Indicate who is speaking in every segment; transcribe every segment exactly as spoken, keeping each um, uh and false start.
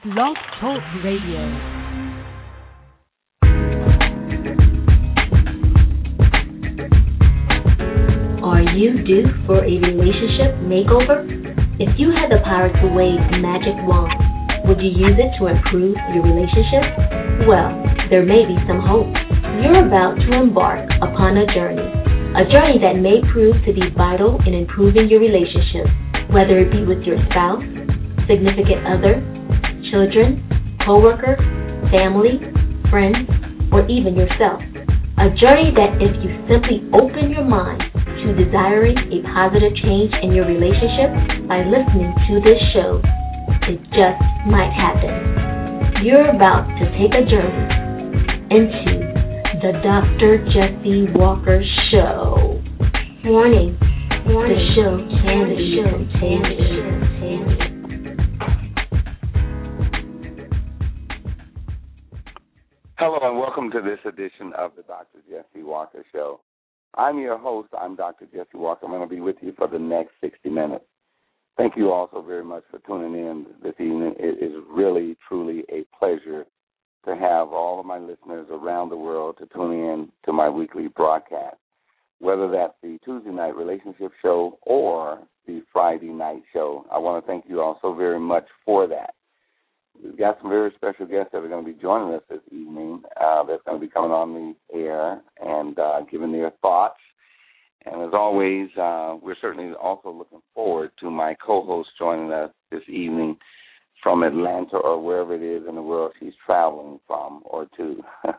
Speaker 1: Blog Talk Radio.
Speaker 2: Are you due for a relationship makeover? If you had the power to wave a magic wand, would you use it to improve your relationship? Well, there may be some hope. You're about to embark upon a journey, a journey that may prove to be vital in improving your relationship, whether it be with your spouse, significant other, children, co-worker, family, friends, or even yourself. A journey that if you simply open your mind to desiring a positive change in your relationship by listening to this show, it just might happen. You're about to take a journey into the Doctor Jesse Walker Show. Warning, Warning. The show can be contagious.
Speaker 3: Hello and welcome to this edition of the Doctor Jesse Walker Show. I'm your host. I'm Doctor Jesse Walker. I'm going to be with you for the next sixty minutes. Thank you all so very much for tuning in this evening. It is really, truly a pleasure to have all of my listeners around the world to tune in to my weekly broadcast, whether that's the Tuesday night relationship show or the Friday night show. I want to thank you all so very much for that. We've got some very special guests that are going to be joining us this evening uh, that's going to be coming on the air and uh, giving their thoughts. And as always, uh, we're certainly also looking forward to my co-host joining us this evening from Atlanta or wherever it is in the world she's traveling from or to.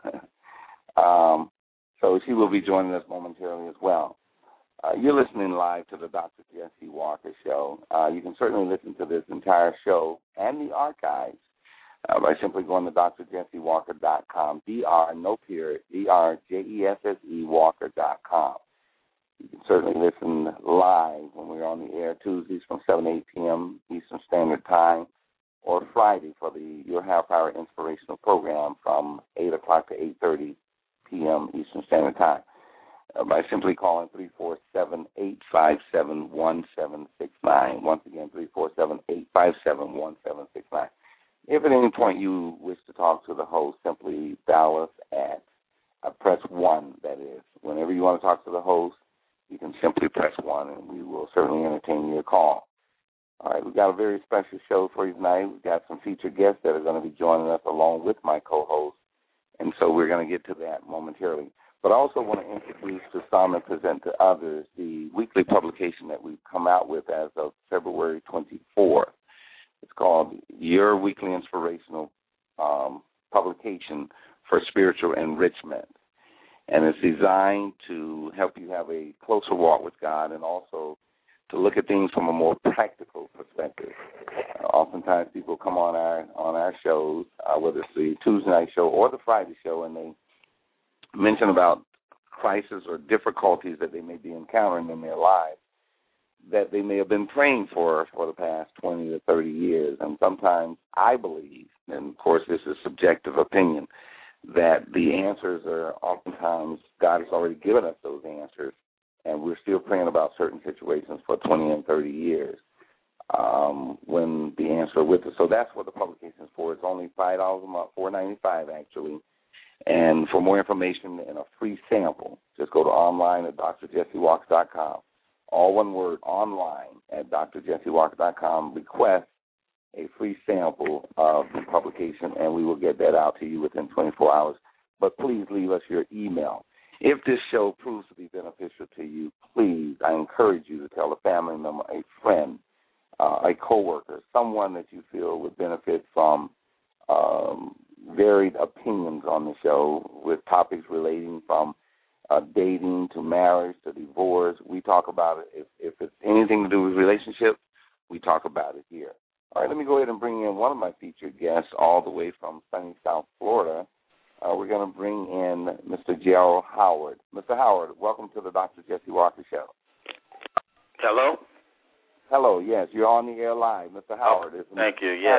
Speaker 3: um, so she will be joining us momentarily as well. Uh, you're listening live to the Doctor Jesse Walker Show. Uh, you can certainly listen to this entire show and the archives uh, by simply going to D R jesse walker dot com, D R, no period, D R J E S S E Walker dot com. You can certainly listen live when we're on the air Tuesdays from seven to eight p.m. Eastern Standard Time, or Friday for the Your Higher Power Inspirational Program from eight o'clock to eight thirty p.m. Eastern Standard Time. Uh, by simply calling three four seven, eight five seven, one seven six nine. Once again, three four seven, eight five seven, one seven six nine. If at any point you wish to talk to the host, simply dial us at uh, press one, that is. Whenever you want to talk to the host, you can simply press one, and we will certainly entertain your call. All right, we've got a very special show for you tonight. We've got some featured guests that are going to be joining us along with my co-host, and so we're going to get to that momentarily. But I also want to introduce to some and present to others the weekly publication that we've come out with as of February twenty-fourth. It's called Your Weekly Inspirational um, Publication for Spiritual Enrichment. And it's designed to help you have a closer walk with God and also to look at things from a more practical perspective. Uh, oftentimes people come on our on our shows, uh, whether it's the Tuesday night show or the Friday show, and they mention about crises or difficulties that they may be encountering in their lives that they may have been praying for for the past twenty to thirty years. And sometimes I believe, and of course this is subjective opinion, that the answers are oftentimes God has already given us those answers, and we're still praying about certain situations for twenty and thirty years um, when the answer is with us. So that's what the publication is for. It's only five dollars a month, four ninety-five actually. And for more information and a free sample, just go to online at D R jesse walker dot com. All one word, online at D R jesse walker dot com. Request a free sample of the publication, and we will get that out to you within twenty-four hours. But please leave us your email. If this show proves to be beneficial to you, please, I encourage you to tell a family member, a friend, uh, a coworker, someone that you feel would benefit from um, varied opinions on the show with topics relating from uh, dating to marriage to divorce. We talk about it. If, if it's anything to do with relationships, we talk about it here. All right, let me go ahead and bring in one of my featured guests all the way from sunny South Florida. Uh, we're going to bring in Mister Gerald Howard. Mister Howard, welcome to the Doctor Jesse Walker Show.
Speaker 4: Hello?
Speaker 3: Hello, yes, you're on the air live. Mister Howard.
Speaker 4: Oh, thank you, yes.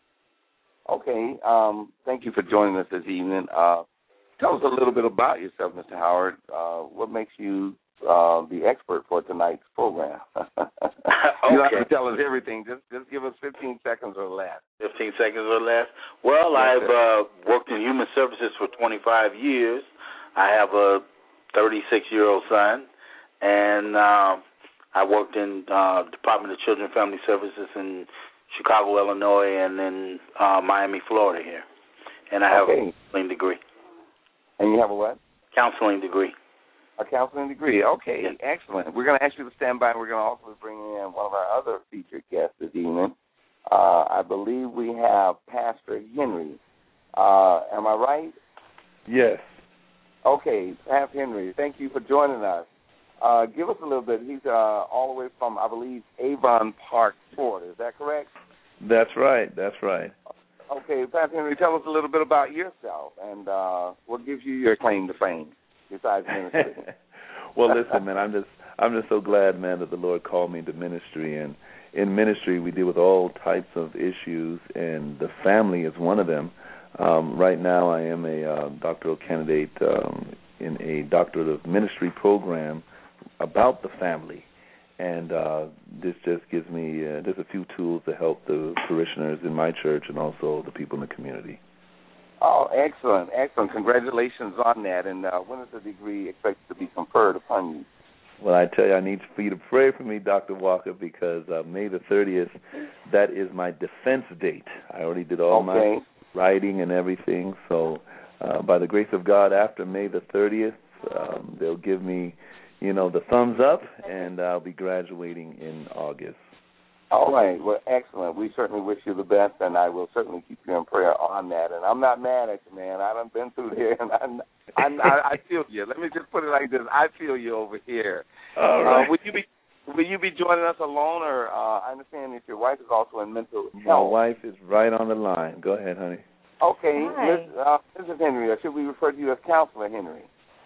Speaker 3: Okay, um, thank you for joining us this evening. Uh, tell us a little bit about yourself, Mister Howard. Uh, what makes you uh, the expert for tonight's program.
Speaker 4: Okay.
Speaker 3: You don't have to tell us everything. Just just give us fifteen seconds or less.
Speaker 4: fifteen seconds or less. Well,
Speaker 3: Yes,
Speaker 4: I've uh, worked in human services for twenty-five years. I have a thirty-six-year-old son, and uh, I worked in uh, Department of Children and Family Services in Chicago, Illinois, and in uh, Miami, Florida here. And I have
Speaker 3: Okay.
Speaker 4: a counseling degree.
Speaker 3: And you have a what?
Speaker 4: Counseling degree.
Speaker 3: A counseling degree. Okay,
Speaker 4: Yes.
Speaker 3: Excellent. We're going to ask you to stand by. We're going to also bring in one of our other featured guests this evening. Uh, I believe we have Pastor Henry. Uh, am I right?
Speaker 1: Yes.
Speaker 3: Okay, Pastor Henry, thank you for joining us. Uh, give us a little bit. He's uh, all the way from, I believe, Avon Park, Florida. Is that correct?
Speaker 1: That's right. That's right.
Speaker 3: Okay, Pastor Henry, tell us a little bit about yourself and uh, what gives you your claim to fame besides ministry.
Speaker 1: Well, listen, man, I'm just I'm just so glad, man, that the Lord called me to ministry. And in ministry, we deal with all types of issues, and the family is one of them. Um, right now, I am a uh, doctoral candidate um, in a doctorate of ministry program about the family. And uh, this just gives me uh, just a few tools to help the parishioners in my church and also the people in the community.
Speaker 3: Oh, excellent, excellent. Congratulations on that. And uh, when is the degree expected to be conferred upon you?
Speaker 1: Well, I tell you, I need for you to pray for me, Doctor Walker, because uh, May the thirtieth, that is my defense date. I already did all
Speaker 3: okay.
Speaker 1: my writing and everything. So uh, by the grace of God, after May the thirtieth, um, they'll give me, you know, the thumbs up, and I'll be graduating in August.
Speaker 3: All right. Well, excellent. We certainly wish you the best, and I will certainly keep you in prayer on that. And I'm not mad at you, man. I done been through there, and I'm, I'm, I, I feel you. Let me just put it like this. I feel you over here.
Speaker 1: All right.
Speaker 3: Uh, would you be Will you be joining us alone, or uh, I understand that your wife is also in mental health?
Speaker 1: My wife is right on the line. Go ahead, honey.
Speaker 3: Okay.
Speaker 2: Hi.
Speaker 3: Miss, uh, Missus Henry, or should we refer to you as Counselor Henry?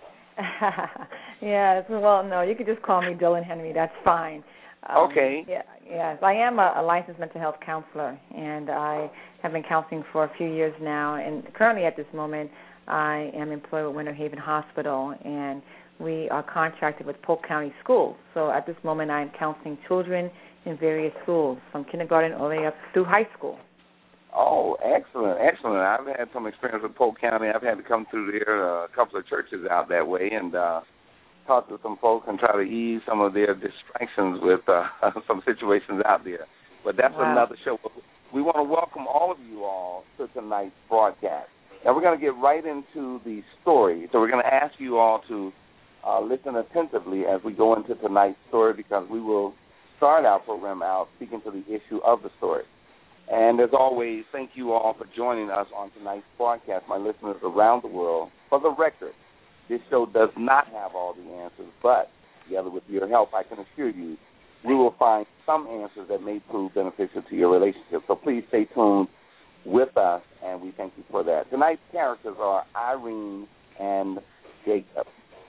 Speaker 5: Yes, well, no, you could just call me Dylan Henry. That's fine. Um,
Speaker 3: okay.
Speaker 5: Yeah, yes, I am a, a licensed mental health counselor, and I have been counseling for a few years now. And currently, at this moment, I am employed with Winter Haven Hospital, and we are contracted with Polk County Schools. So at this moment, I am counseling children in various schools, from kindergarten all the way up through high school.
Speaker 3: Oh, excellent, excellent. I've had some experience with Polk County. I've had to come through there, uh, a couple of churches out that way, and uh, talk to some folks and try to ease some of their distractions with uh, some situations out there. But that's
Speaker 5: Wow.
Speaker 3: another show. We want to welcome all of you all to tonight's broadcast. Now, we're going to get right into the story. So we're going to ask you all to uh, listen attentively as we go into tonight's story, because we will start our program out speaking to the issue of the story. And as always, thank you all for joining us on tonight's broadcast, my listeners around the world. For the record, this show does not have all the answers, but together with your help, I can assure you, we will find some answers that may prove beneficial to your relationship. So please stay tuned with us, and we thank you for that. Tonight's characters are Irene and Jacob.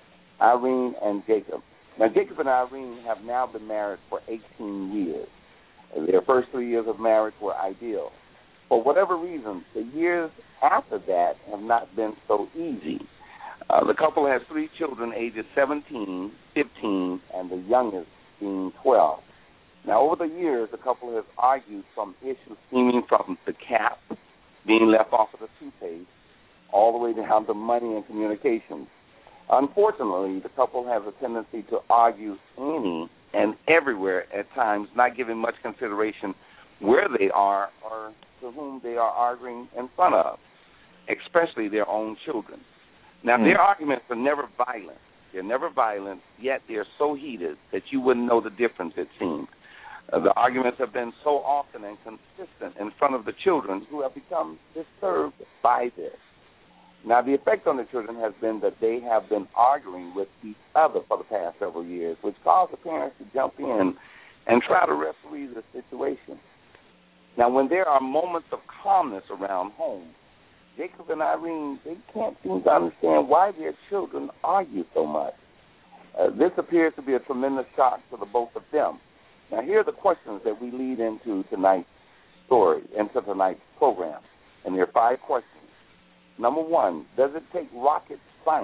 Speaker 3: Irene and Jacob. Now, Jacob and Irene have now been married for eighteen years. Their first three years of marriage were ideal. For whatever reason, the years after that have not been so easy. Uh, the couple has three children, ages seventeen, fifteen, and the youngest being twelve. Now, over the years, the couple has argued from issues stemming from the cap being left off of the toothpaste all the way down to money and communications. Unfortunately, the couple has a tendency to argue any and everywhere at times, not giving much consideration where they are or to whom they are arguing in front of, especially their own children. Now, mm. their arguments are never violent. They're never violent, yet they're so heated that you wouldn't know the difference, it seems. Uh, the arguments have been so often and consistent in front of the children, who have become disturbed by this. Now, the effect on the children has been that they have been arguing with each other for the past several years, which caused the parents to jump in and try to referee the situation. Now, when there are moments of calmness around home, Jacob and Irene, they can't seem to understand why their children argue so much. Uh, this appears to be a tremendous shock to the both of them. Now, here are the questions that we lead into tonight's story, into tonight's program, and there are five questions. Number one, does it take rocket science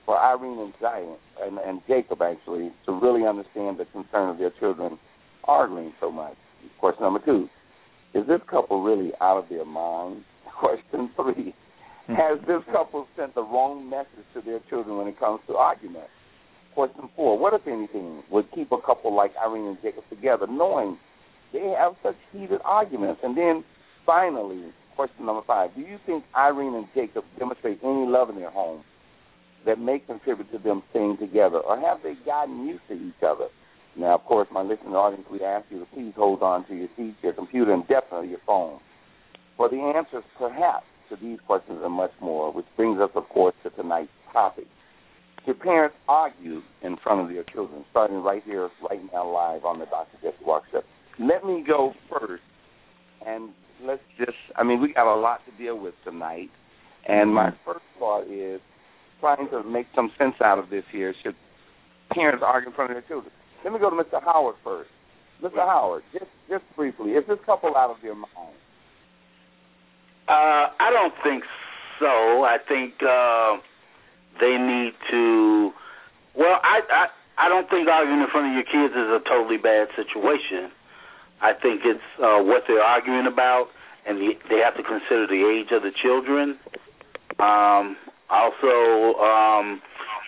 Speaker 3: for Irene and Giant and, and Jacob, actually, to really understand the concern of their children arguing so much? Question number two, is this couple really out of their mind? Question three, has this couple sent the wrong message to their children when it comes to arguments? Question four, what, if anything, would keep a couple like Irene and Jacob together, knowing they have such heated arguments? And then, finally, question number five, do you think Irene and Jacob demonstrate any love in their home that may contribute to them staying together, or have they gotten used to each other? Now, of course, my listening audience, we ask you to please hold on to your seat, your computer, and definitely your phone for the answers, perhaps, to these questions and much more, which brings us, of course, to tonight's topic. Do parents argue in front of their children, starting right here, right now, live on the Doctor Jesse Walker Show? Let me go first, and let's just, I mean, we got a lot to deal with tonight, and my first thought is trying to make some sense out of this here. Should parents argue in front of their children? Let me go to Mister Howard first. Mister Howard, just just briefly, is this couple out of their mind?
Speaker 4: Uh, I don't think so. I think uh, they need to. Well, I, I I don't think arguing in front of your kids is a totally bad situation. I think it's uh, what they're arguing about, and the, they have to consider the age of the children. Um, also, um,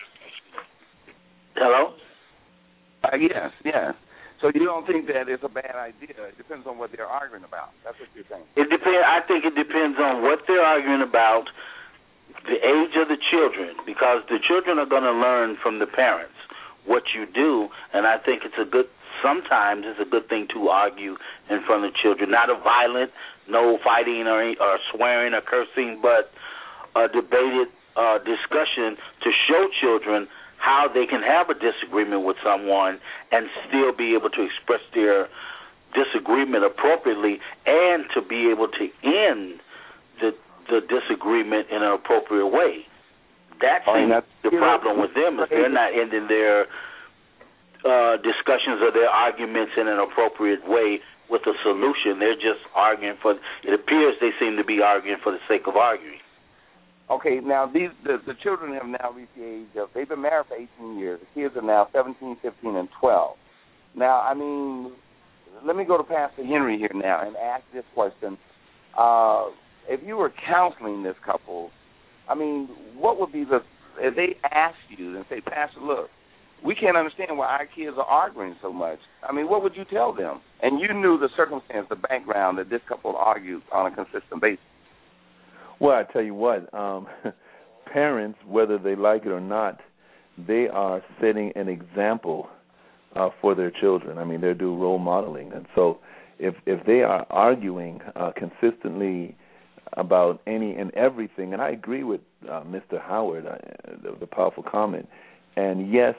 Speaker 4: hello.
Speaker 3: Uh, yes, yes. So you don't think that it's a bad idea? It depends on what they're arguing about. That's what you're saying.
Speaker 4: It depends. I think it depends on what they're arguing about, the age of the children, because the children are going to learn from the parents what you do, and I think it's a good. Sometimes it's a good thing to argue in front of children, not a violent, no fighting or, or swearing or cursing, but a debated uh, discussion to show children how they can have a disagreement with someone and still be able to express their disagreement appropriately and to be able to end the the disagreement in an appropriate way. That's
Speaker 3: oh,
Speaker 4: the problem with them, is they're not ending their uh, discussions or their arguments in an appropriate way with a solution. They're just arguing for, it appears they seem to be arguing for the sake of arguing.
Speaker 3: Okay, now these the, the children have now reached the age of, they've been married for eighteen years. The kids are now seventeen, fifteen, and twelve. Now, I mean, let me go to Pastor Henry here now and ask this question. Uh, if you were counseling this couple, I mean, what would be the, if they asked you and say, Pastor, look, we can't understand why our kids are arguing so much. I mean, what would you tell them? And you knew the circumstance, the background that this couple argued on a consistent basis.
Speaker 1: Well, I tell you what, um, parents, whether they like it or not, they are setting an example uh, for their children. I mean, they're doing role modeling. And so if if they are arguing uh, consistently about any and everything, and I agree with uh, Mister Howard, uh, the, the powerful comment, and yes,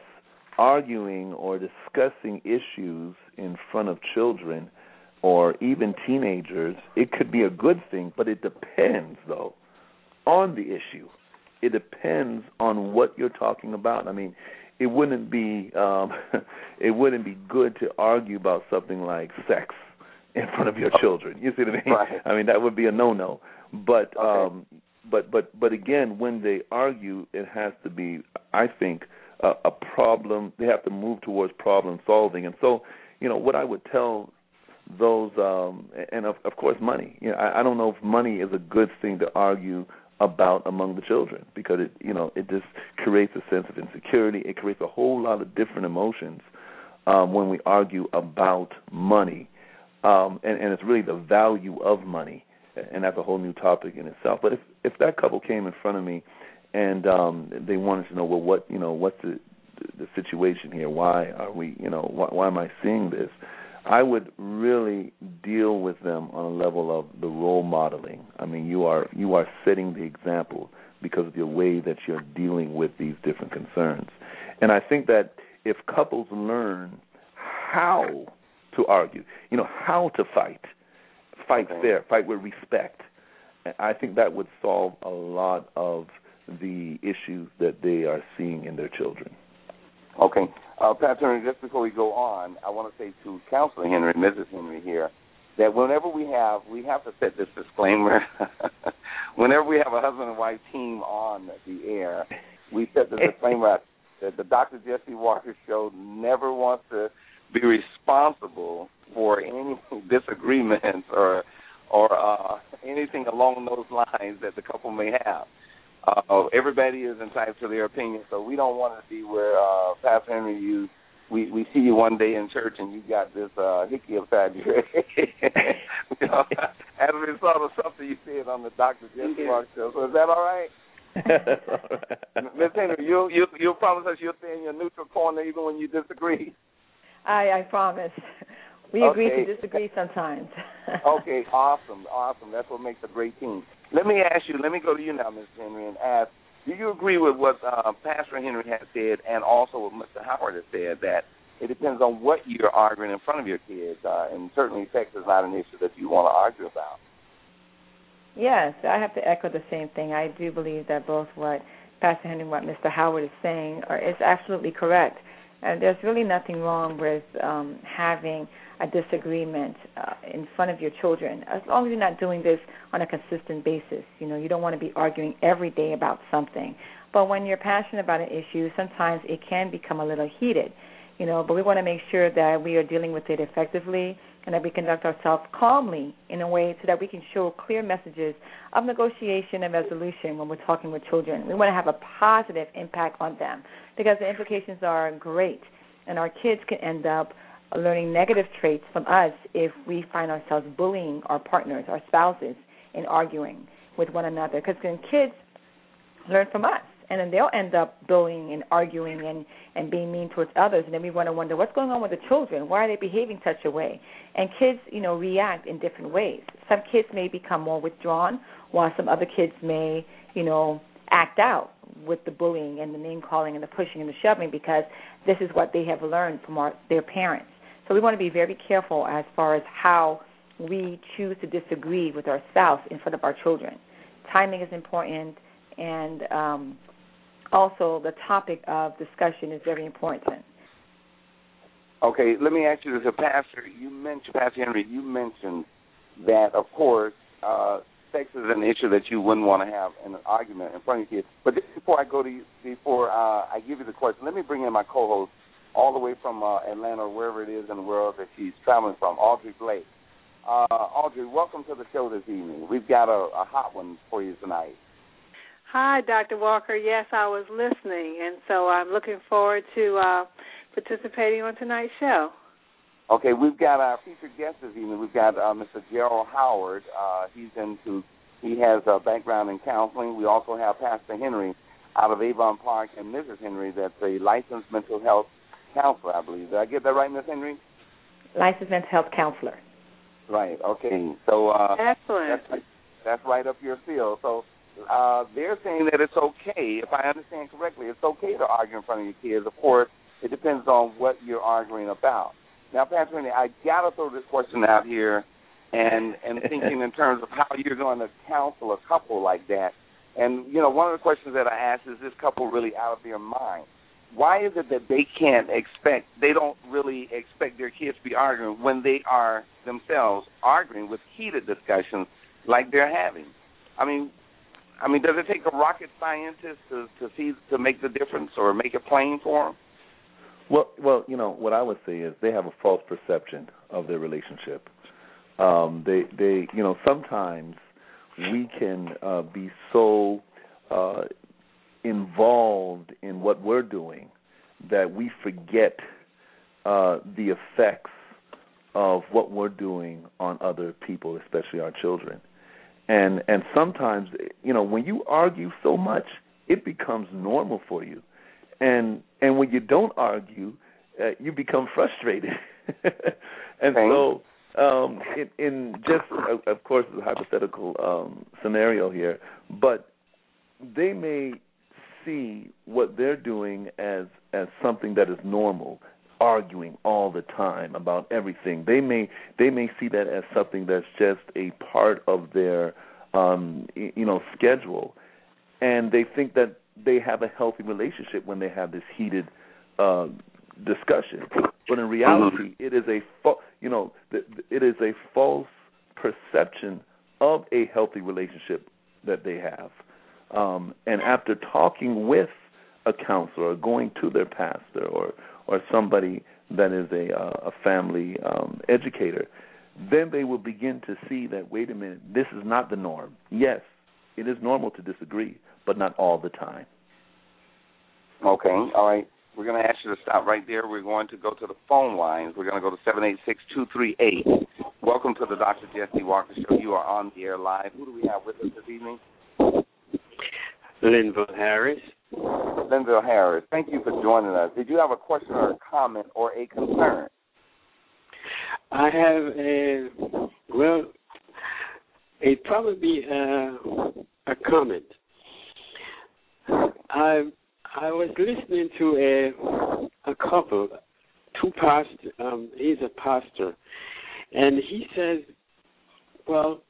Speaker 1: arguing or discussing issues in front of children or even teenagers, it could be a good thing, but it depends, though, on the issue. It depends on what you're talking about. I mean, it wouldn't be um, it wouldn't be good to argue about something like sex in front of your children. You see what I mean?
Speaker 3: Right.
Speaker 1: I mean, that would be a no-no. But
Speaker 3: okay.
Speaker 1: um, but but but again, when they argue, it has to be, I think, a, a problem. They have to move towards problem solving. And so, you know, what I would tell those, um, and of, of course, money. You know, I, I don't know if money is a good thing to argue about among the children, because it, you know, it just creates a sense of insecurity. It creates a whole lot of different emotions um, when we argue about money, um, and, and it's really the value of money, and that's a whole new topic in itself. But if if that couple came in front of me and um, they wanted to know, well, what you know, what's the the situation here? Why are we, you know, why, why am I seeing this? I would really deal with them on a level of the role modeling. I mean, you are you are setting the example because of the way that you're dealing with these different concerns. And I think that if couples learn how to argue, you know, how to fight, fight
Speaker 3: okay.
Speaker 1: fair, fight with respect, I think that would solve a lot of the issues that they are seeing in their children.
Speaker 3: Okay. Uh, Pastor Henry, just before we go on, I want to say to Counselor Henry, Missus Henry here, that whenever we have, we have to set this disclaimer, whenever we have a husband and wife team on the air, we set the disclaimer out that the Doctor Jesse Walker Show never wants to be responsible for any disagreements or or uh, anything along those lines that the couple may have. Uh, everybody is entitled to their opinion, so we don't want to be where uh, Pastor Henry, you we, we see you one day in church and you got this uh, hickey upside your head, you know, as a result of something you said on the Doctor Jesse Walker Show. So is that all right?
Speaker 1: That's all right.
Speaker 3: Miz Henry, you you you promise us you'll stay in your neutral corner even when you disagree.
Speaker 5: I I promise. We
Speaker 3: okay.
Speaker 5: agree to disagree sometimes.
Speaker 3: Okay, awesome, awesome. That's what makes a great team. Let me ask you, let me go to you now, Miz Henry, and ask, do you agree with what uh, Pastor Henry has said and also what Mister Howard has said, that it depends on what you're arguing in front of your kids, uh, and certainly sex is not an issue that you want to argue about?
Speaker 5: Yes, I have to echo the same thing. I do believe that both what Pastor Henry and what Mister Howard is saying are, is absolutely correct. And there's really nothing wrong with um, having a disagreement uh, in front of your children, as long as you're not doing this on a consistent basis. You know, you don't want to be arguing every day about something. But when you're passionate about an issue, sometimes it can become a little heated, you know, but we want to make sure that we are dealing with it effectively and that we conduct ourselves calmly in a way so that we can show clear messages of negotiation and resolution when we're talking with children. We want to have a positive impact on them because the implications are great, and our kids can end up learning negative traits from us if we find ourselves bullying our partners, our spouses, and arguing with one another. Because then kids learn from us, and then they'll end up bullying and arguing and, and being mean towards others, and then we want to wonder what's going on with the children. Why are they behaving such a way? And kids, you know, react in different ways. Some kids may become more withdrawn, while some other kids may, you know, act out with the bullying and the name-calling and the pushing and the shoving because this is what they have learned from our, their parents. So we want to be very careful as far as how we choose to disagree with our spouse in front of our children. Timing is important, and um, also the topic of discussion is very important.
Speaker 3: Okay, let me ask you this. Pastor, you mentioned, Pastor Henry, you mentioned that, of course, uh, sex is an issue that you wouldn't want to have in an argument in front of your kids. But just before I go to you, before uh, I give you the question, let me bring in my co-host, all the way from uh, Atlanta or wherever it is in the world that she's traveling from, Audrey Blake. Uh, Audrey, welcome to the show this evening. We've got a, a hot one for you tonight.
Speaker 6: Hi, Doctor Walker. Yes, I was listening, and so I'm looking forward to uh, participating on tonight's show.
Speaker 3: Okay, we've got our featured guest this evening. We've got uh, Mister Gerald Howard. Uh, he's into, he has a background in counseling. We also have Pastor Henry out of Avon Park, and Missus Henry, that's a licensed mental health counselor, I believe. Did I get that right, Miss Henry?
Speaker 5: Licensed mental health counselor.
Speaker 3: Right. Okay. So uh,
Speaker 6: excellent.
Speaker 3: That's, that's right up your field. So uh, they're saying that it's okay, if I understand correctly, it's okay to argue in front of your kids. Of course, it depends on what you're arguing about. Now, Pastor Henry, I got to throw this question out here, and and thinking in terms of how you're going to counsel a couple like that. And you know, one of the questions that I asked is, this couple really out of their mind? Why is it that they can't expect, they don't really expect their kids to be arguing when they are themselves arguing with heated discussions like they're having? I mean, I mean, does it take a rocket scientist to, to see, to make the difference or make it plain for them?
Speaker 1: Well, well, you know, what I would say is they have a false perception of their relationship. Um, they, they, you know, sometimes we can uh, be so uh, involved in what we're doing that we forget uh, the effects of what we're doing on other people, especially our children. And and sometimes, you know, when you argue so much, it becomes normal for you. And and when you don't argue, uh, you become frustrated. And so um, in, in just, of course, it's a hypothetical um, scenario here, but they may see what they're doing as as something that is normal, arguing all the time about everything. They may they may see that as something that's just a part of their um, you know schedule, and they think that they have a healthy relationship when they have this heated uh, discussion. But in reality, it is a fa- you know it is a false perception of a healthy relationship that they have. Um, and after talking with a counselor or going to their pastor or, or somebody that is a, uh, a family um, educator, then they will begin to see that, wait a minute, this is not the norm. Yes, it is normal to disagree, but not all the time.
Speaker 3: Okay, all right. We're going to ask you to stop right there. We're going to go to the phone lines. We're going to go to seven eight six, two three eight. Welcome to the Doctor Jesse Walker Show. You are on the air live. Who do we have with us this evening?
Speaker 7: Linville Harris.
Speaker 3: Linville Harris, thank you for joining us. Did you have a question or a comment or a concern?
Speaker 7: I have a, well, it probably a, a comment. I I was listening to a a couple, two pastors. Um, he's a pastor, and he says, well,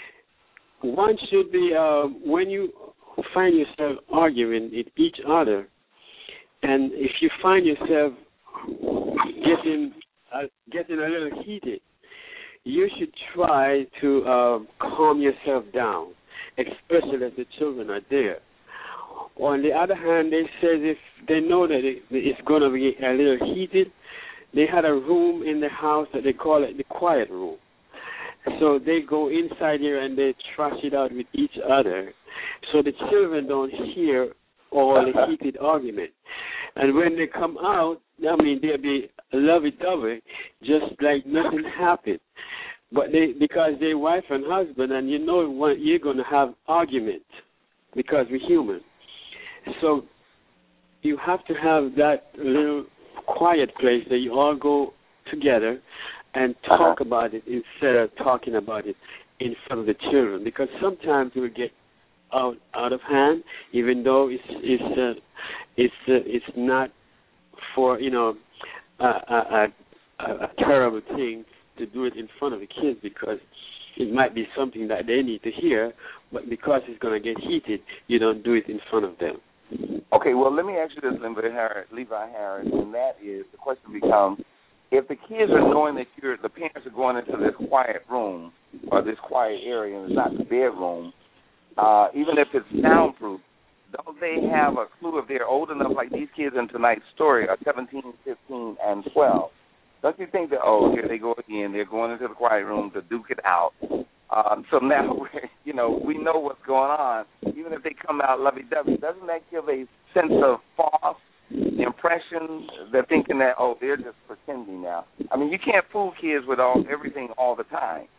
Speaker 7: one should be uh, when you find yourself arguing with each other, and if you find yourself getting uh, getting a little heated, you should try to uh, calm yourself down, especially if the children are there. On the other hand, they said if they know that it, it's going to be a little heated, they had a room in the house that they call it the quiet room. So they go inside here and they trash it out with each other, so the children don't hear all the heated argument. And when they come out, I mean, they'll be lovey-dovey, just like nothing happened. But they, because they're wife and husband, and you know you're going to have argument because we're human. So you have to have that little quiet place that you all go together and talk about it instead of talking about it in front of the children, because sometimes it will get out out of hand, even though it's it's uh, it's uh, it's not for you know a, a, a, a terrible thing to do it in front of the kids, because it might be something that they need to hear, but because it's going to get heated, you don't do it in front of them.
Speaker 3: Okay, well, let me ask you this, Levi Harris, Levi Harris, and that is, the question becomes, if the kids are knowing that you're, the parents are going into this quiet room or this quiet area and it's not the bedroom, uh, even if it's soundproof, don't they have a clue if they're old enough, like these kids in tonight's story are seventeen, fifteen, and twelve? Don't you think that, oh, here they go again, they're going into the quiet room to duke it out? Um, so now, we're, you know, we know what's going on. Even if they come out lovey-dovey, doesn't that give a sense of false impression? They're thinking that, oh, they're just pretending now. I mean, you can't fool kids with all everything all the time.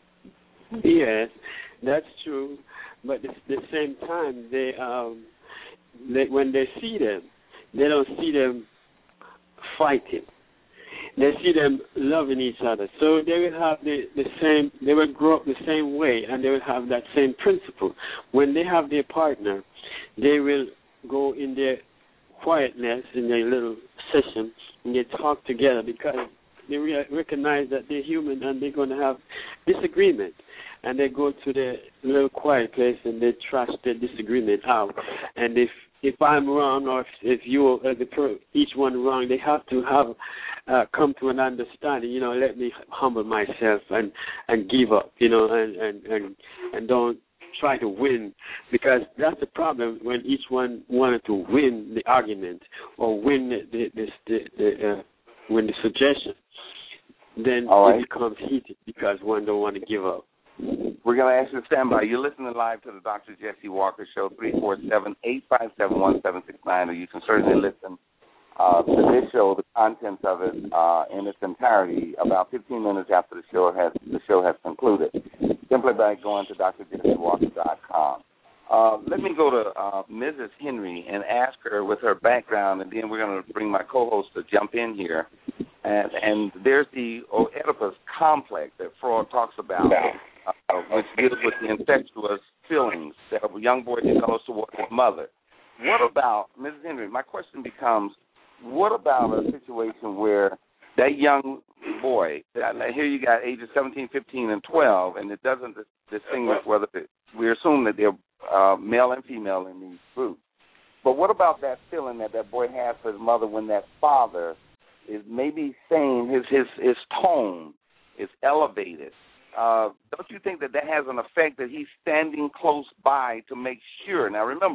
Speaker 7: Yes, that's true. But at the same time, they, um, they when they see them, they don't see them fighting. They see them loving each other. So they will have the, the same, they will grow up the same way, and they will have that same principle. When they have their partner, they will go in their quietness, in their little session, and they talk together, because they re- recognize that they're human and they're going to have disagreement. And they go to the little quiet place and they trash their disagreement out. And if if I'm wrong, or if, if you uh, the per, each one wrong, they have to have uh, come to an understanding. You know, let me humble myself and, and give up. You know, and, and, and, and don't try to win, because that's the problem when each one wanted to win the argument or win the the, the, the uh, win the suggestion. Then right. It becomes heated because one don't want to give up.
Speaker 3: We're going to ask you to stand by. You're listening live to the Doctor Jesse Walker Show, three four seven, eight five seven, one seven six nine, or you can certainly listen uh, to this show, the contents of it, uh, in its entirety, about fifteen minutes after the show has the show has concluded, simply by going to D R jesse walker dot com. Uh, let me go to uh, Missus Henry and ask her with her background, and then we're going to bring my co-host to jump in here. And, and there's the Oedipus complex that Freud talks about, uh, which deals with the incestuous feelings that a young boy develops towards his mother. What about, Missus Henry, my question becomes, what about a situation where that young boy, here you got ages seventeen, fifteen, and twelve, and it doesn't distinguish whether it, we assume that they're uh, male and female in these groups. But what about that feeling that that boy has for his mother when that father is maybe saying his his, his tone is elevated? Uh, don't you think that that has an effect that he's standing close by to make sure? Now, remember,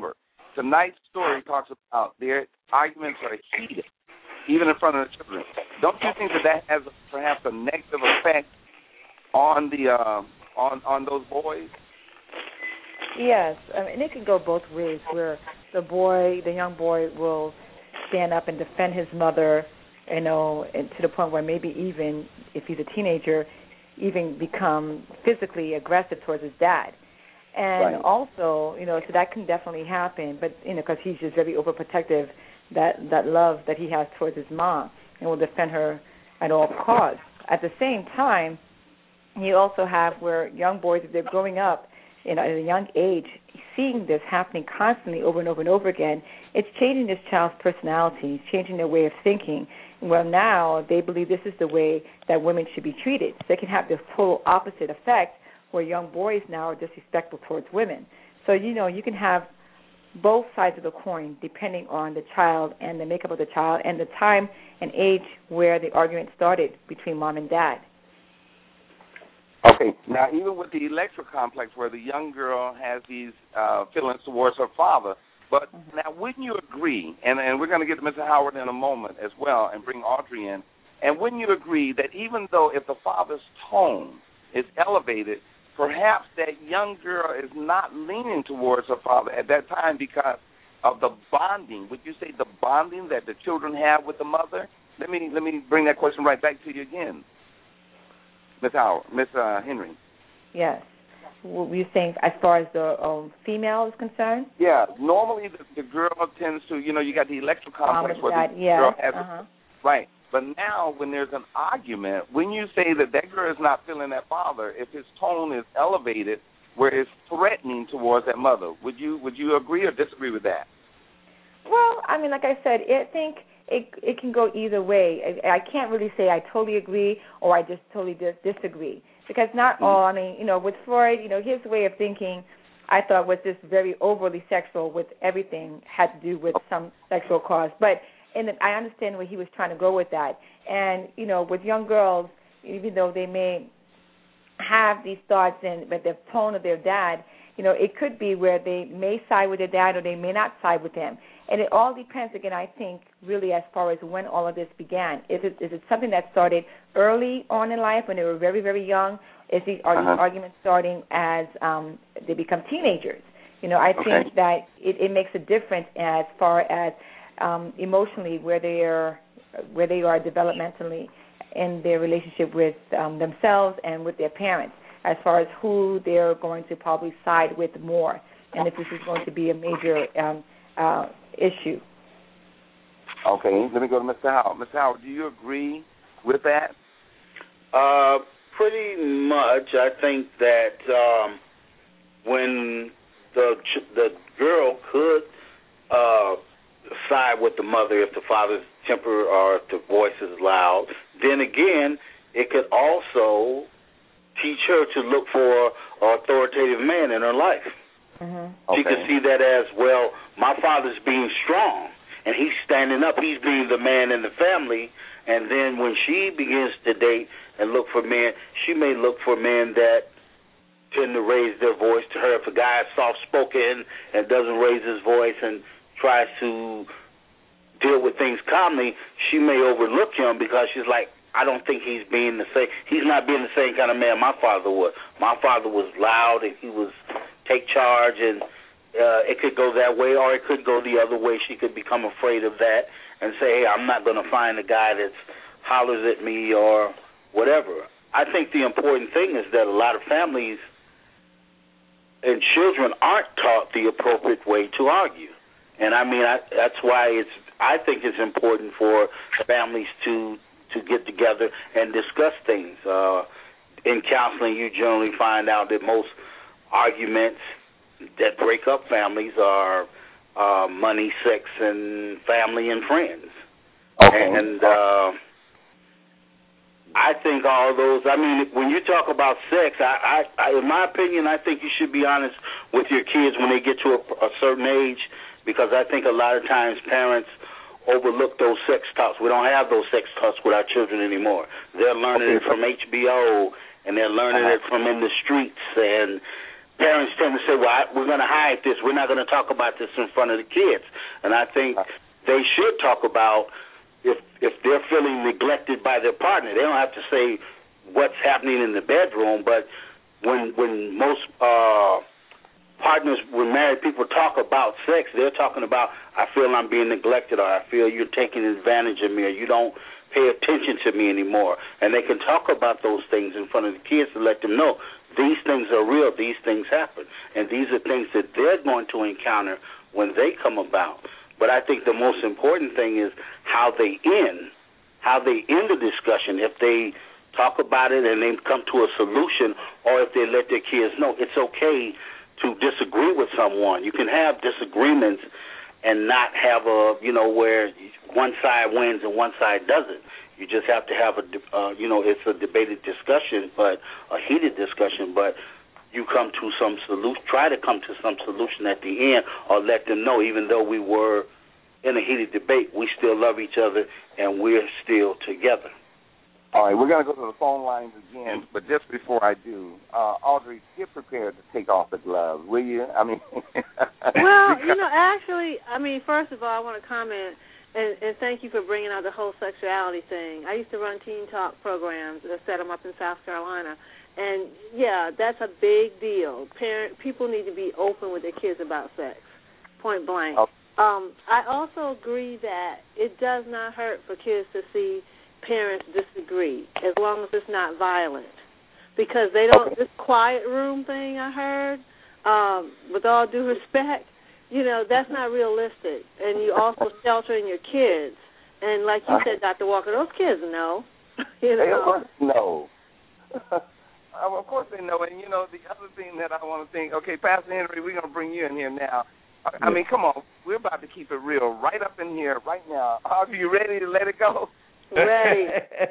Speaker 3: tonight's story talks about their arguments are heated, even in front of the children. Don't you think that that has perhaps a negative effect on the uh, on on those boys?
Speaker 5: Yes, I mean, it can go both ways, where the boy, the young boy, will stand up and defend his mother, you know, and to the point where maybe even if he's a teenager, even become physically aggressive towards his dad. And
Speaker 3: right.
Speaker 5: also, you know, so that can definitely happen, but, you know, because he's just very overprotective, that, that love that he has towards his mom, and will defend her at all costs. At the same time, you also have where young boys, if they're growing up, you know, at a young age, seeing this happening constantly over and over and over again, it's changing this child's personality, it's changing their way of thinking. Well, now they believe this is the way that women should be treated. So they can have this total opposite effect where young boys now are disrespectful towards women. So, you know, you can have both sides of the coin depending on the child and the makeup of the child and the time and age where the argument started between mom and dad.
Speaker 3: Okay, now even with the Electra complex where the young girl has these uh, feelings towards her father, but mm-hmm. now wouldn't you agree, and, and we're going to get to Mister Howard in a moment as well and bring Audrey in, and wouldn't you agree that even though if the father's tone is elevated, perhaps that young girl is not leaning towards her father at that time because of the bonding? Would you say the bonding that the children have with the mother? Let me let me bring that question right back to you again. Miss Howard, Miss uh, Henry.
Speaker 5: Yes. Were you saying as far as the um, female is concerned?
Speaker 3: Yeah. Normally the, the girl tends to, you know, you got the electrical complex where
Speaker 5: that,
Speaker 3: the
Speaker 5: yes.
Speaker 3: girl has
Speaker 5: uh-huh.
Speaker 3: a, right. But now when there's an argument, when you say that that girl is not feeling that father, if his tone is elevated where it's threatening towards that mother, would you would you agree or disagree with that?
Speaker 5: Well, I mean, like I said, I think it it can go either way. I, I can't really say I totally agree or I just totally dis- disagree because not mm-hmm. all. I mean, you know, with Freud, you know, his way of thinking, I thought was just very overly sexual. With everything had to do with some sexual cause, but and I understand where he was trying to go with that. And you know, with young girls, even though they may have these thoughts and but the tone of their dad, you know, it could be where they may side with their dad or they may not side with him. And it all depends, again, I think, really as far as when all of this began. Is it is it something that started early on in life when they were very, very young? Is the, are
Speaker 3: uh-huh.
Speaker 5: these arguments starting as um, they become teenagers? You know, I
Speaker 3: okay.
Speaker 5: think that it, it makes a difference as far as um, emotionally where they are, where they are developmentally in their relationship with um, themselves and with their parents, as far as who they're going to probably side with more, and if this is going to be a major um, uh, issue.
Speaker 3: Okay, let me go to Mister Howard. Mister Howard, do you agree with that?
Speaker 4: Uh, pretty much. I think that um, when the the girl could uh, side with the mother if the father's temper or if the voice is loud, then again, it could also teach her to look for an authoritative man in her life.
Speaker 5: Mm-hmm.
Speaker 4: She
Speaker 3: okay.
Speaker 4: could see that as, well, my father's being strong, and he's standing up. He's being the man in the family. And then when she begins to date and look for men, she may look for men that tend to raise their voice to her. If a guy is soft-spoken and doesn't raise his voice and tries to deal with things calmly, she may overlook him because she's like, I don't think he's being the same. He's not being the same kind of man my father was. My father was loud and he was take charge, and uh, it could go that way, or it could go the other way. She could become afraid of that and say, hey, I'm not going to find a guy that hollers at me or whatever. I think the important thing is that a lot of families and children aren't taught the appropriate way to argue. And, I mean, I, that's why it's. I think it's important for families to to get together and discuss things. Uh, in counseling, you generally find out that most arguments that break up families are uh, money, sex, and family and friends.
Speaker 3: Okay.
Speaker 4: And uh, I think all those, I mean, when you talk about sex, I, I, I, in my opinion, I think you should be honest with your kids when they get to a, a certain age, because I think a lot of times parents overlook those sex talks. We don't have those sex talks with our children anymore. They're learning
Speaker 3: okay.
Speaker 4: it from H B O, and they're learning
Speaker 3: uh-huh.
Speaker 4: it from in the streets, and parents tend to say, well, I, we're going to hide this. We're not going to talk about this in front of the kids. And I think they should talk about if if they're feeling neglected by their partner. They don't have to say what's happening in the bedroom, but when when most uh, partners, when married people talk about sex, they're talking about, I feel I'm being neglected, or I feel you're taking advantage of me, or you don't pay attention to me anymore. And they can talk about those things in front of the kids to let them know these things are real, these things happen, and these are things that they're going to encounter when they come about. But I think the most important thing is how they end, how they end the discussion. If they talk about it and they come to a solution, or if they let their kids know it's okay to disagree with someone. You can have disagreements and not have a, you know, where one side wins and one side doesn't. You just have to have a, uh, you know, it's a debated discussion, but a heated discussion, but you come to some solution, try to come to some solution at the end, or let them know, even though we were in a heated debate, we still love each other and we're still together.
Speaker 3: All right, we're going to go to the phone lines again, but just before I do, uh, Audrey, get prepared to take off the gloves, will you? I mean,
Speaker 6: well, you know, actually, I mean, first of all, I want to comment and, and thank you for bringing out the whole sexuality thing. I used to run teen talk programs that set them up in South Carolina, and yeah, that's a big deal. Parent people need to be open with their kids about sex, point blank.
Speaker 3: Okay.
Speaker 6: Um, I also agree that it does not hurt for kids to see parents disagree, as long as it's not violent, because they don't. This quiet room thing I heard, um, with all due respect, you know, that's not realistic. And you also sheltering your kids, and like you said, Doctor Walker, those kids know. You know,
Speaker 3: they of course know. Of course they know. And you know, the other thing that I want to think. Okay, Pastor Henry, we're going to bring you in here now. I mean, come on, we're about to keep it real right up in here, right now. Are you ready to let it go?
Speaker 6: Ready.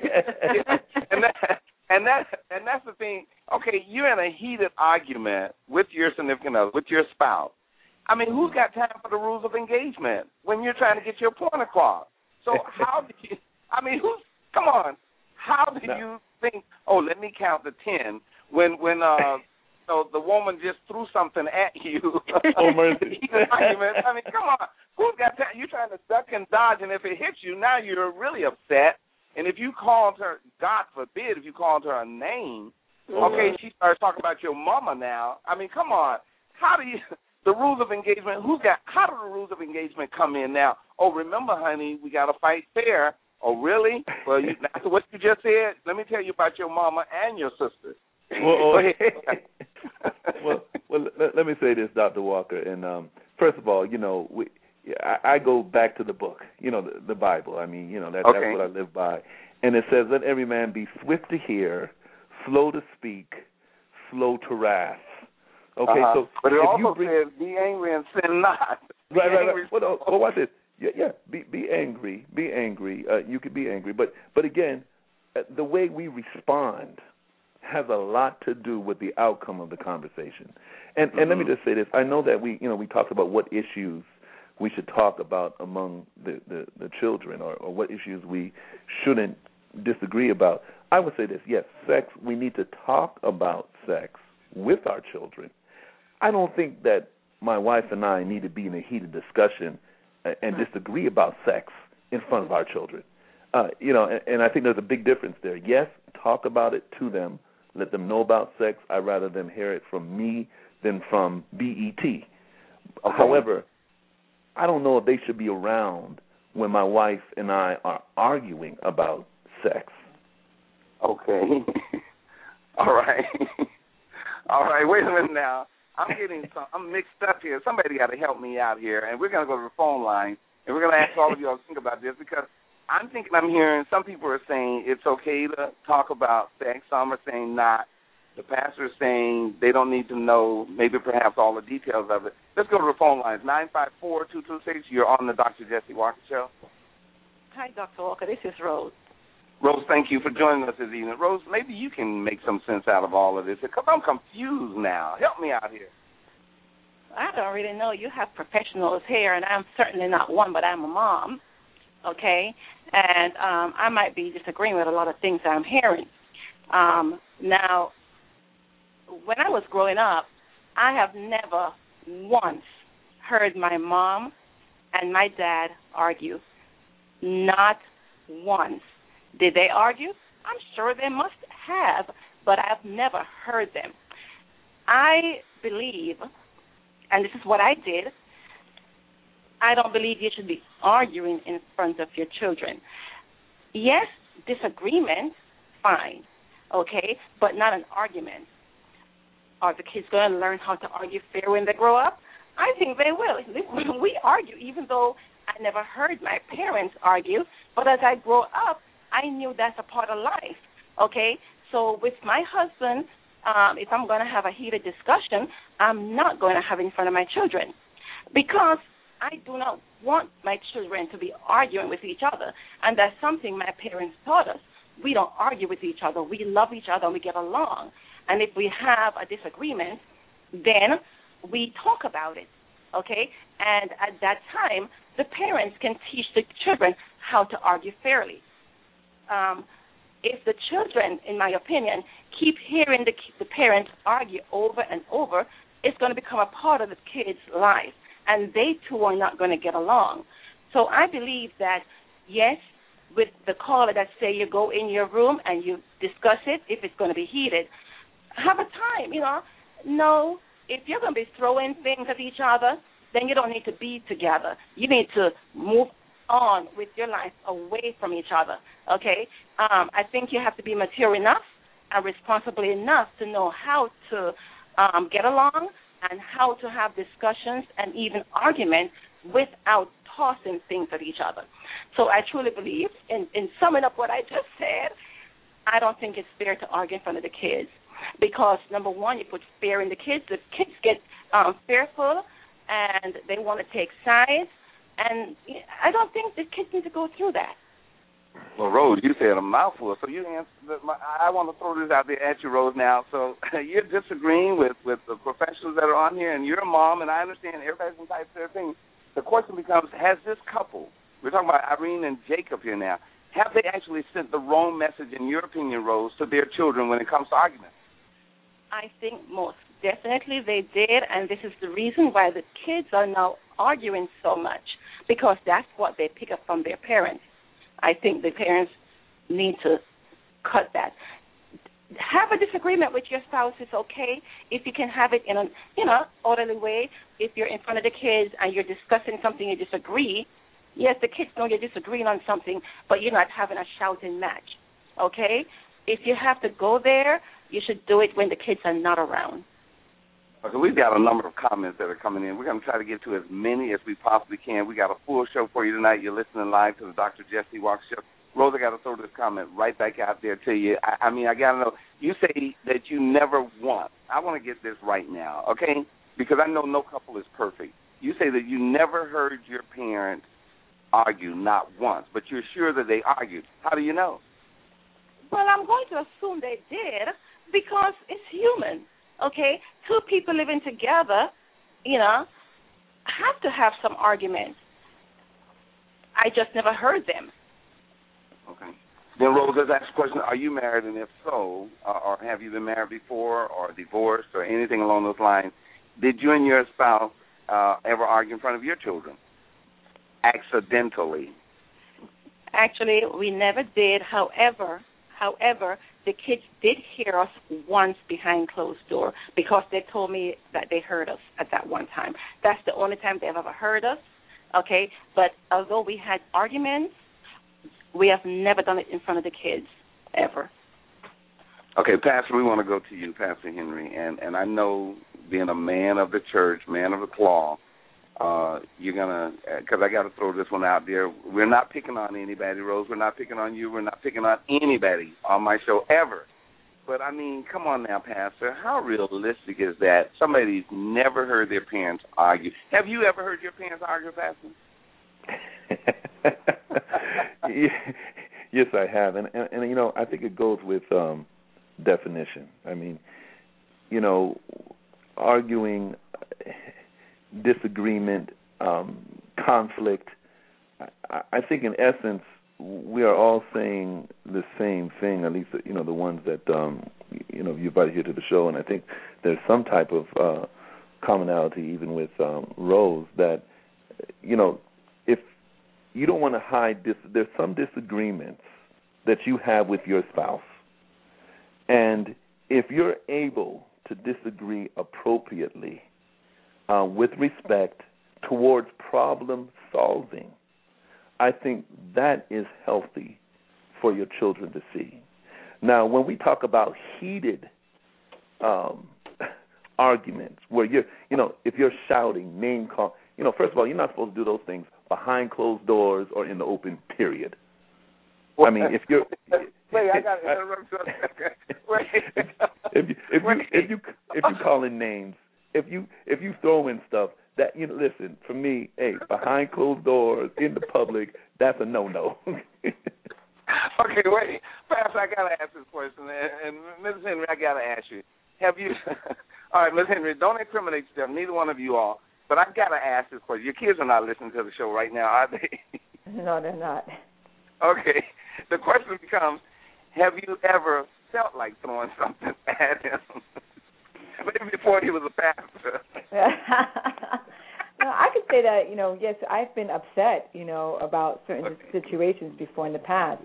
Speaker 3: and that, and that, and that's the thing. Okay, you're in a heated argument with your significant other, with your spouse. I mean, who's got time for the rules of engagement when you're trying to get your point across? So how do you? I mean, who's? Come on. How do no. you think? Oh, let me count to ten. When when uh, so the woman just threw something at you.
Speaker 1: Oh mercy.
Speaker 3: argument. I mean, come on. Who's got time? You're trying to duck and dodge, and if it hits you, now you're really upset. And if you called her, God forbid, if you called her a name, mm-hmm. okay, she starts talking about your mama now. I mean, come on. How do you, the rules of engagement, who's got, how do the rules of engagement come in now? Oh, remember, honey, we got to fight fair. Oh, really? Well, you, after what you just said, let me tell you about your mama and your sister.
Speaker 1: Well, well, well let, let me say this, Doctor Walker. And um, first of all, you know, we, I, I go back to the book, you know, the, the Bible. I mean, you know, that,
Speaker 3: okay.
Speaker 1: that's what I live by. And it says, let every man be swift to hear, slow to speak, slow to wrath. Okay,
Speaker 3: uh-huh.
Speaker 1: so
Speaker 3: but it
Speaker 1: if
Speaker 3: also
Speaker 1: you bring,
Speaker 3: says, be angry and sin not.
Speaker 1: Right, right, right. Well, oh, oh, watch this. Yeah, yeah. Be be angry. Be angry. Uh, you could be angry, but but again, uh, the way we respond has a lot to do with the outcome of the conversation. And mm-hmm. and let me just say this. I know that we you know we talked about what issues we should talk about among the, the, the children, or, or what issues we shouldn't disagree about. I would say this, yes, sex, we need to talk about sex with our children. I don't think that my wife and I need to be in a heated discussion and disagree about sex in front of our children. Uh, you know, and, and I think there's a big difference there. Yes, talk about it to them, let them know about sex. I'd rather them hear it from me than from B E T. Okay. However, I don't know if they should be around when my wife and I are arguing about sex.
Speaker 3: Okay. All right. All right, wait a minute now. I'm getting some, I'm mixed up here. Somebody got to help me out here, and we're going to go to the phone line, and we're going to ask all of you all to think about this, because I'm thinking I'm hearing some people are saying it's okay to talk about sex. Some are saying not. The pastor is saying they don't need to know maybe perhaps all the details of it. Let's go to the phone lines. nine five four, two two six, you're on the Doctor Jesse Walker Show.
Speaker 8: Hi, Doctor Walker. This is Rose.
Speaker 3: Rose, thank you for joining us this evening. Rose, maybe you can make some sense out of all of this, because I'm confused now. Help me out here.
Speaker 8: I don't really know. You have professionals here, and I'm certainly not one, but I'm a mom, okay? And um, I might be disagreeing with a lot of things I'm hearing. Um, now, when I was growing up, I have never once heard my mom and my dad argue. Not once. Did they argue? I'm sure they must have, but I've never heard them. I believe, and this is what I did, I don't believe you should be arguing in front of your children. Yes, disagreement, fine, okay, but not an argument. Are the kids going to learn how to argue fair when they grow up? I think they will. We argue, even though I never heard my parents argue, but as I grow up, I knew that's a part of life, okay? So with my husband, um, if I'm going to have a heated discussion, I'm not going to have it in front of my children because I do not want my children to be arguing with each other, and that's something my parents taught us. We don't argue with each other. We love each other and we get along. And if we have a disagreement, then we talk about it, okay? And at that time, the parents can teach the children how to argue fairly. Um, if the children, in my opinion, keep hearing the, the parents argue over and over, it's going to become a part of the kid's life, and they too are not going to get along. So I believe that, yes, with the caller that say you go in your room and you discuss it, if it's going to be heated, have a time, you know. No, if you're going to be throwing things at each other, then you don't need to be together. You need to move on with your life away from each other, okay? Um, I think you have to be mature enough and responsible enough to know how to um, get along and how to have discussions and even arguments without tossing things at each other. So I truly believe, in, in summing up what I just said, I don't think it's fair to argue in front of the kids because, number one, you put fear in the kids. The kids get um, fearful and they want to take sides, and I don't think the kids need to go through that.
Speaker 3: Well, Rose, you said a mouthful, so you answered. My, I want to throw this out there at you, Rose. Now, so you're disagreeing with, with the professionals that are on here, and you're a mom, and I understand everybody's entitled to their thing. The question becomes: has this couple? We're talking about Irene and Jacob here now. Have they actually sent the wrong message, in your opinion, Rose, to their children when it comes to arguments?
Speaker 8: I think most definitely they did, and this is the reason why the kids are now arguing so much, because that's what they pick up from their parents. I think the parents need to cut that. Have a disagreement with your spouse is okay if you can have it in a, you know, orderly way. If you're in front of the kids and you're discussing something you disagree, yes, the kids know you're disagreeing on something, but you're not having a shouting match, okay? If you have to go there, you should do it when the kids are not around.
Speaker 3: Okay, we've got a number of comments that are coming in. We're going to try to get to as many as we possibly can. We got a full show for you tonight. You're listening live to the Doctor Jesse Walker Show. Rose, I got to throw this comment right back out there to you. I, I mean, I got to know. You say that you never want. I want to get this right now, okay? Because I know no couple is perfect. You say that you never heard your parents argue, not once, but you're sure that they argued. How do you know?
Speaker 8: Well, I'm going to assume they did because it's human, okay? Two people living together, you know, have to have some arguments. I just never heard them.
Speaker 3: Okay. Then, Rose, let's ask the question, are you married, and if so, uh, or have you been married before or divorced or anything along those lines? Did you and your spouse uh, ever argue in front of your children? Accidentally?
Speaker 8: Actually, we never did. However, however, the kids did hear us once behind closed door because they told me that they heard us at that one time. That's the only time they've ever heard us, okay? But although we had arguments, we have never done it in front of the kids, ever.
Speaker 3: Okay, Pastor, we want to go to you, Pastor Henry, and, and I know being a man of the church, man of the cloth, uh, you're going to, because I got to throw this one out there, we're not picking on anybody, Rose, we're not picking on you, we're not picking on anybody on my show ever. But, I mean, come on now, Pastor, how realistic is that? Somebody's never heard their parents argue. Have you ever heard your parents argue, Pastor?
Speaker 1: Yes, I have, and, and and you know, I think it goes with um, definition. I mean, you know, arguing, disagreement, um, conflict. I, I think, in essence, we are all saying the same thing. At least, you know, the ones that um, you know you invited here to the show, and I think there's some type of uh, commonality even with um, Rose that, you know, if you don't want to hide this, there's some disagreements that you have with your spouse. And if you're able to disagree appropriately uh, with respect towards problem solving, I think that is healthy for your children to see. Now, when we talk about heated um, arguments where you're, you know, if you're shouting, name call, you know, first of all, you're not supposed to do those things behind closed doors or in the open, period. Well, I mean, if you're...
Speaker 3: Wait, I got to interrupt you a second. Wait.
Speaker 1: If, if, you, if, you, if, you, if you call in names, if you if you throw in stuff, that, you know, listen, for me, hey, behind closed doors, in the public, that's a no-no.
Speaker 3: Okay, wait. Pastor, I got to ask this question. And, and Missus Henry, I got to ask you. Have you... All right, Miz Henry, don't incriminate yourself, neither one of you all. But I've got to ask this question. Your kids are not listening to the show right now, are they?
Speaker 5: No, they're not.
Speaker 3: Okay. The question becomes, have you ever felt like throwing something at him? Maybe before he was a pastor.
Speaker 5: No, I could say that, you know, yes, I've been upset, you know, about certain okay. situations before in the past.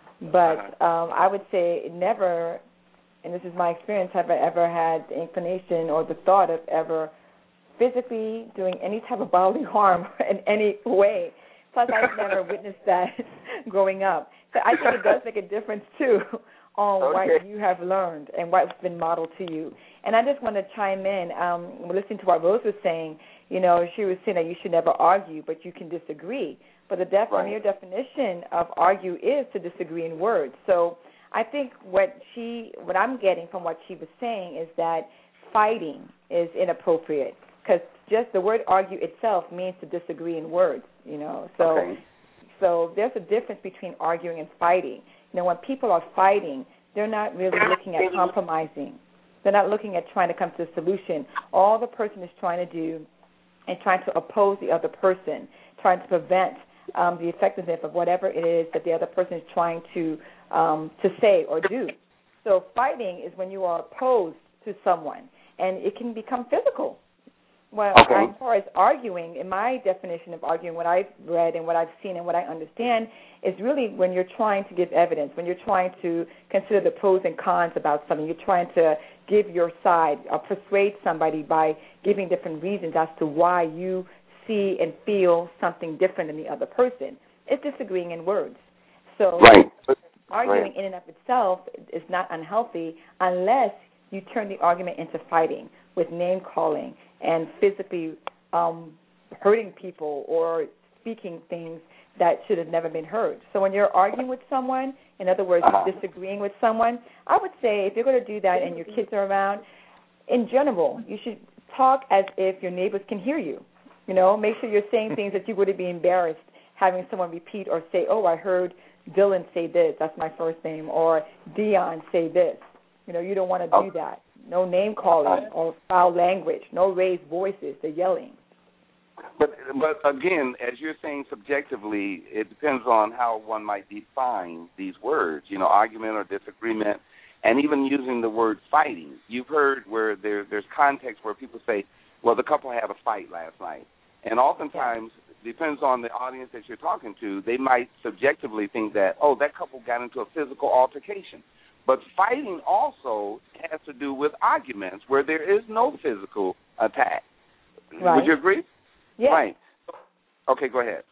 Speaker 5: But uh-huh. um, I would say never, and this is my experience, have I ever had the inclination or the thought of ever physically doing any type of bodily harm in any way. Plus, I've never witnessed that growing up. So I think it does make a difference, too, on okay. what you have learned and what's been modeled to you. And I just want to chime in. Um, listening to what Rose was saying, you know, she was saying that you should never argue, but you can disagree. But the def- right. mere definition of argue is to disagree in words. So I think what she, what I'm getting from what she was saying is that fighting is inappropriate. Because just the word argue itself means to disagree in words, you know. So okay. so there's a difference between arguing and fighting. You know, when people are fighting, they're not really looking at compromising. They're not looking at trying to come to a solution. All the person is trying to do is trying to oppose the other person, trying to prevent um, the effectiveness of whatever it is that the other person is trying to um, to say or do. So fighting is when you are opposed to someone, and it can become physical. Well, okay. as far as arguing, in my definition of arguing, what I've read and what I've seen and what I understand is really when you're trying to give evidence, when you're trying to consider the pros and cons about something, you're trying to give your side or persuade somebody by giving different reasons as to why you see and feel something different than the other person. It's disagreeing in words. So
Speaker 3: right.
Speaker 5: arguing
Speaker 3: right.
Speaker 5: in and of itself is not unhealthy unless you turn the argument into fighting with name-calling and physically um, hurting people or speaking things that should have never been heard. So when you're arguing with someone, in other words, uh-huh. disagreeing with someone, I would say if you're going to do that and your kids are around, in general, you should talk as if your neighbors can hear you. You know, make sure you're saying things that you wouldn't be embarrassed having someone repeat or say, oh, I heard Dylan say this, that's my first name, or Dion say this. You know, you don't want to do that. No name calling or foul language. No raised voices. The yelling.
Speaker 3: But but again, as you're saying subjectively, it depends on how one might define these words. You know, argument or disagreement, and even using the word fighting. You've heard where there there's context where people say, "Well, the couple had a fight last night," and oftentimes depends on the audience that you're talking to. They might subjectively think that, "Oh, that couple got into a physical altercation." But fighting also has to do with arguments where there is no physical attack.
Speaker 5: Right.
Speaker 3: Would you agree?
Speaker 5: Yes.
Speaker 3: Right. Okay, go ahead.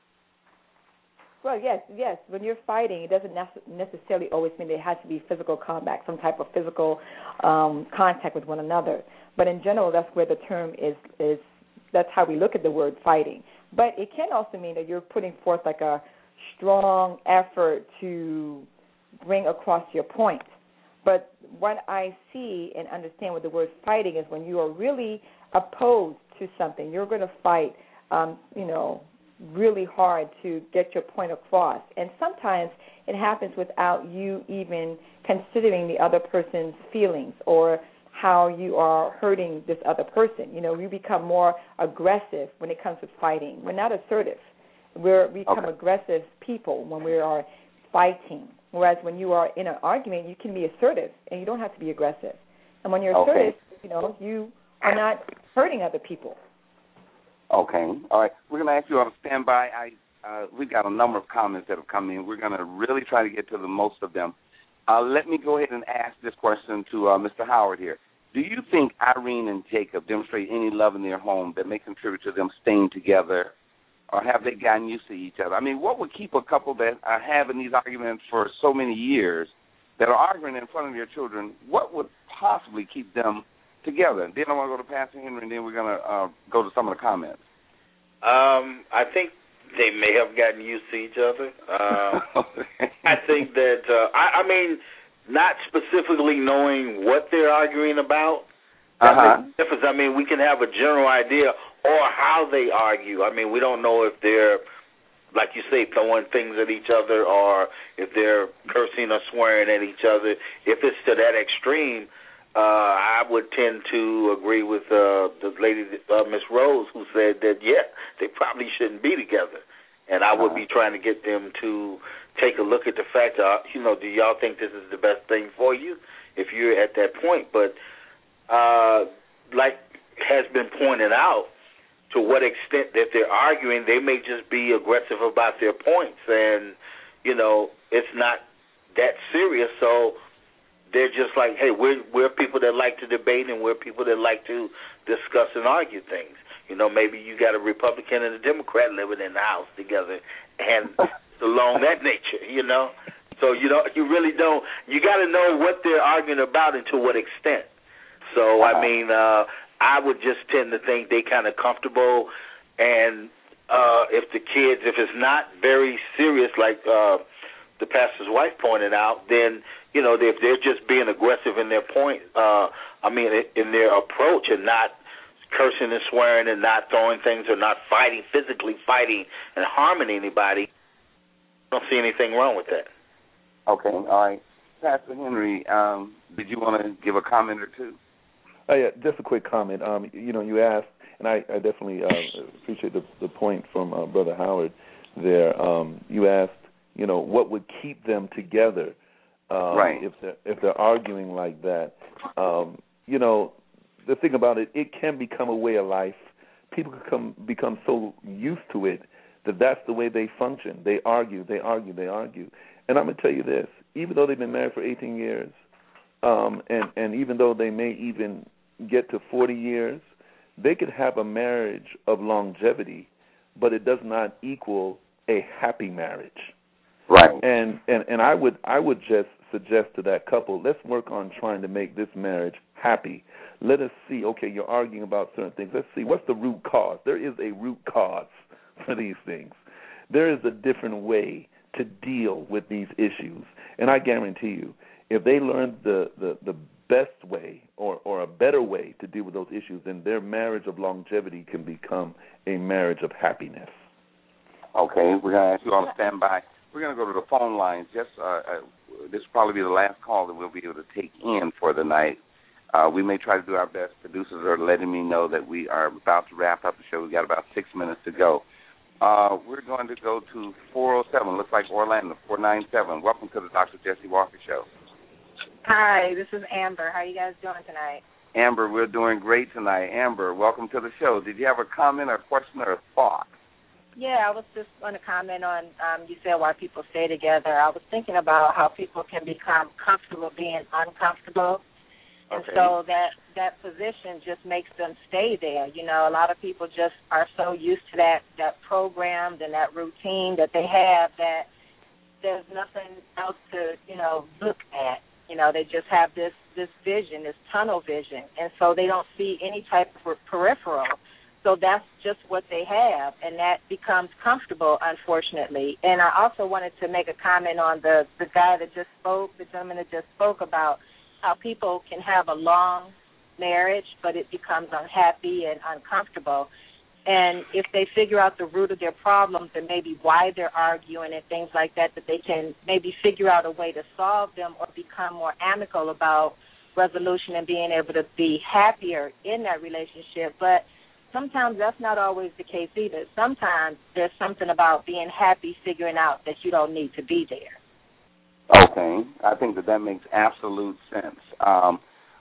Speaker 5: Well, yes, yes. When you're fighting, it doesn't necessarily always mean there has to be physical combat, some type of physical um, contact with one another. But in general, that's where the term is, is, that's how we look at the word fighting. But it can also mean that you're putting forth like a strong effort to bring across your point. But what I see and understand with the word fighting is when you are really opposed to something, you're going to fight, um, you know, really hard to get your point across. And sometimes it happens without you even considering the other person's feelings or how you are hurting this other person. You know, we become more aggressive when it comes to fighting. We're not assertive. We're, we become okay. aggressive people when we are fighting. Whereas when you are in an argument, you can be assertive, and you don't have to be aggressive. And when you're assertive, okay. you know, you are not hurting other people.
Speaker 3: Okay. All right. We're going to ask you all to stand by. I, uh, we've got a number of comments that have come in. We're going to really try to get to the most of them. Uh, let me go ahead and ask this question to uh, Mister Howard here. Do you think Irene and Jacob demonstrate any love in their home that may contribute to them staying together, or have they gotten used to each other? I mean, what would keep a couple that are having these arguments for so many years, that are arguing in front of your children, what would possibly keep them together? Then I want to go to Pastor Henry, and then we're going to uh, go to some of the comments.
Speaker 4: Um, I think they may have gotten used to each other. Uh, I think that, uh, I, I mean, not specifically knowing what they're arguing about, that
Speaker 3: uh-huh.
Speaker 4: makes a difference. I mean, we can have a general idea or how they argue. I mean, we don't know if they're, like you say, throwing things at each other, or if they're cursing or swearing at each other. If it's to that extreme, uh, I would tend to agree with uh, the lady, uh, Miss Rose, who said that, yeah, they probably shouldn't be together. And I would be trying to get them to take a look at the fact, uh, you know, do y'all think this is the best thing for you if you're at that point? But uh, like has been pointed out, to what extent that they're arguing, they may just be aggressive about their points. And, you know, it's not that serious. So they're just like, hey, we're we're people that like to debate, and we're people that like to discuss and argue things. You know, maybe you got a Republican and a Democrat living in the house together, and along that nature, you know. So, you know, you really don't, you got to know what they're arguing about and to what extent. So, I mean, uh, I would just tend to think they kind of comfortable, and uh, if the kids, if it's not very serious, like uh, the pastor's wife pointed out, then, you know, if they're just being aggressive in their point, uh, I mean, in their approach, and not cursing and swearing and not throwing things or not fighting, physically fighting and harming anybody, I don't see anything wrong with that.
Speaker 3: Okay, all right. Pastor Henry, um, did you want to give a comment or two?
Speaker 1: Uh, yeah, just a quick comment. Um, you know, you asked, and I, I definitely uh, appreciate the, the point from uh, Brother Howard there. Um, you asked, you know, what would keep them together um,
Speaker 3: right.
Speaker 1: if they're if they're arguing like that. Um, you know, the thing about it, it can become a way of life. People become become so used to it that that's the way they function. They argue, they argue, they argue. And I'm going to tell you this: even though they've been married for eighteen years. Um, and, and even though they may even get to forty years, they could have a marriage of longevity, but it does not equal a happy marriage.
Speaker 3: Right.
Speaker 1: And, and, and I would I would just suggest to that couple, let's work on trying to make this marriage happy. Let us see, okay, you're arguing about certain things. Let's see, what's the root cause? There is a root cause for these things. There is a different way to deal with these issues. And I guarantee you, if they learn the, the, the best way or, or a better way to deal with those issues, then their marriage of longevity can become a marriage of happiness.
Speaker 3: Okay, we're going to ask you all to stand by. We're going to go to the phone lines. Just uh, uh, this will probably be the last call that we'll be able to take in for the night. Uh, we may try to do our best. Producers are letting me know that we are about to wrap up the show. We've got about six minutes to go. Uh, we're going to go to four oh seven, looks like Orlando, four nine seven. Welcome to the Doctor Jesse Walker Show.
Speaker 9: Hi, this is Amber. How are you guys doing tonight?
Speaker 3: Amber, we're doing great tonight. Amber, welcome to the show. Did you have a comment or a question or a thought?
Speaker 9: Yeah, I was just going to comment on, um, you said why people stay together. I was thinking about how people can become comfortable being uncomfortable. And
Speaker 3: okay.
Speaker 9: so that, that position just makes them stay there. You know, a lot of people just are so used to that, that program and that routine that they have that there's nothing else to, you know, look at. You know, they just have this, this vision, this tunnel vision, and so they don't see any type of peripheral. So that's just what they have, and that becomes comfortable, unfortunately. And I also wanted to make a comment on the, the guy that just spoke, the gentleman that just spoke about how people can have a long marriage, but it becomes unhappy and uncomfortable. And if they figure out the root of their problems and maybe why they're arguing and things like that, that they can maybe figure out a way to solve them or become more amicable about resolution and being able to be happier in that relationship. But sometimes that's not always the case either. Sometimes there's something about being happy, figuring out that you don't need to be there.
Speaker 3: Okay. I think that that makes absolute sense. Um,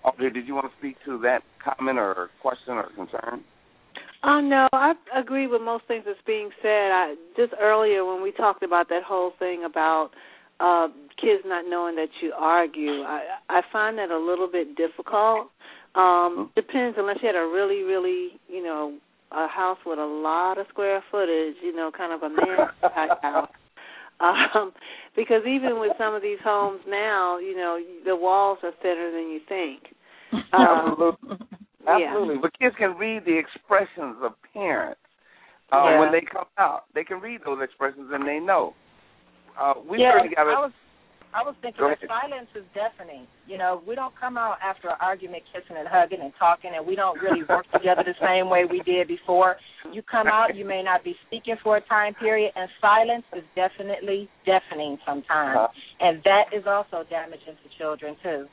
Speaker 3: Audrey, did you want to speak to that comment or question or concern?
Speaker 6: Oh, no, I agree with most things that's being said. I, just earlier when we talked about that whole thing about uh, kids not knowing that you argue, I, I find that a little bit difficult. Um, depends, unless you had a really, really, you know, a house with a lot of square footage, you know, kind of a man-type house. Um, because even with some of these homes now, you know, the walls are thinner than you think. Um,
Speaker 3: Absolutely. Absolutely.
Speaker 6: Yeah.
Speaker 3: But kids can read the expressions of parents uh,
Speaker 9: yeah.
Speaker 3: when they come out. They can read those expressions and they know. Uh, we
Speaker 9: yeah,
Speaker 3: certainly got to.
Speaker 9: I was, I was thinking that silence is deafening. You know, we don't come out after an argument kissing and hugging and talking, and we don't really work together the same way we did before. You come out, you may not be speaking for a time period, and silence is definitely deafening sometimes. Uh-huh. And that is also damaging to children, too.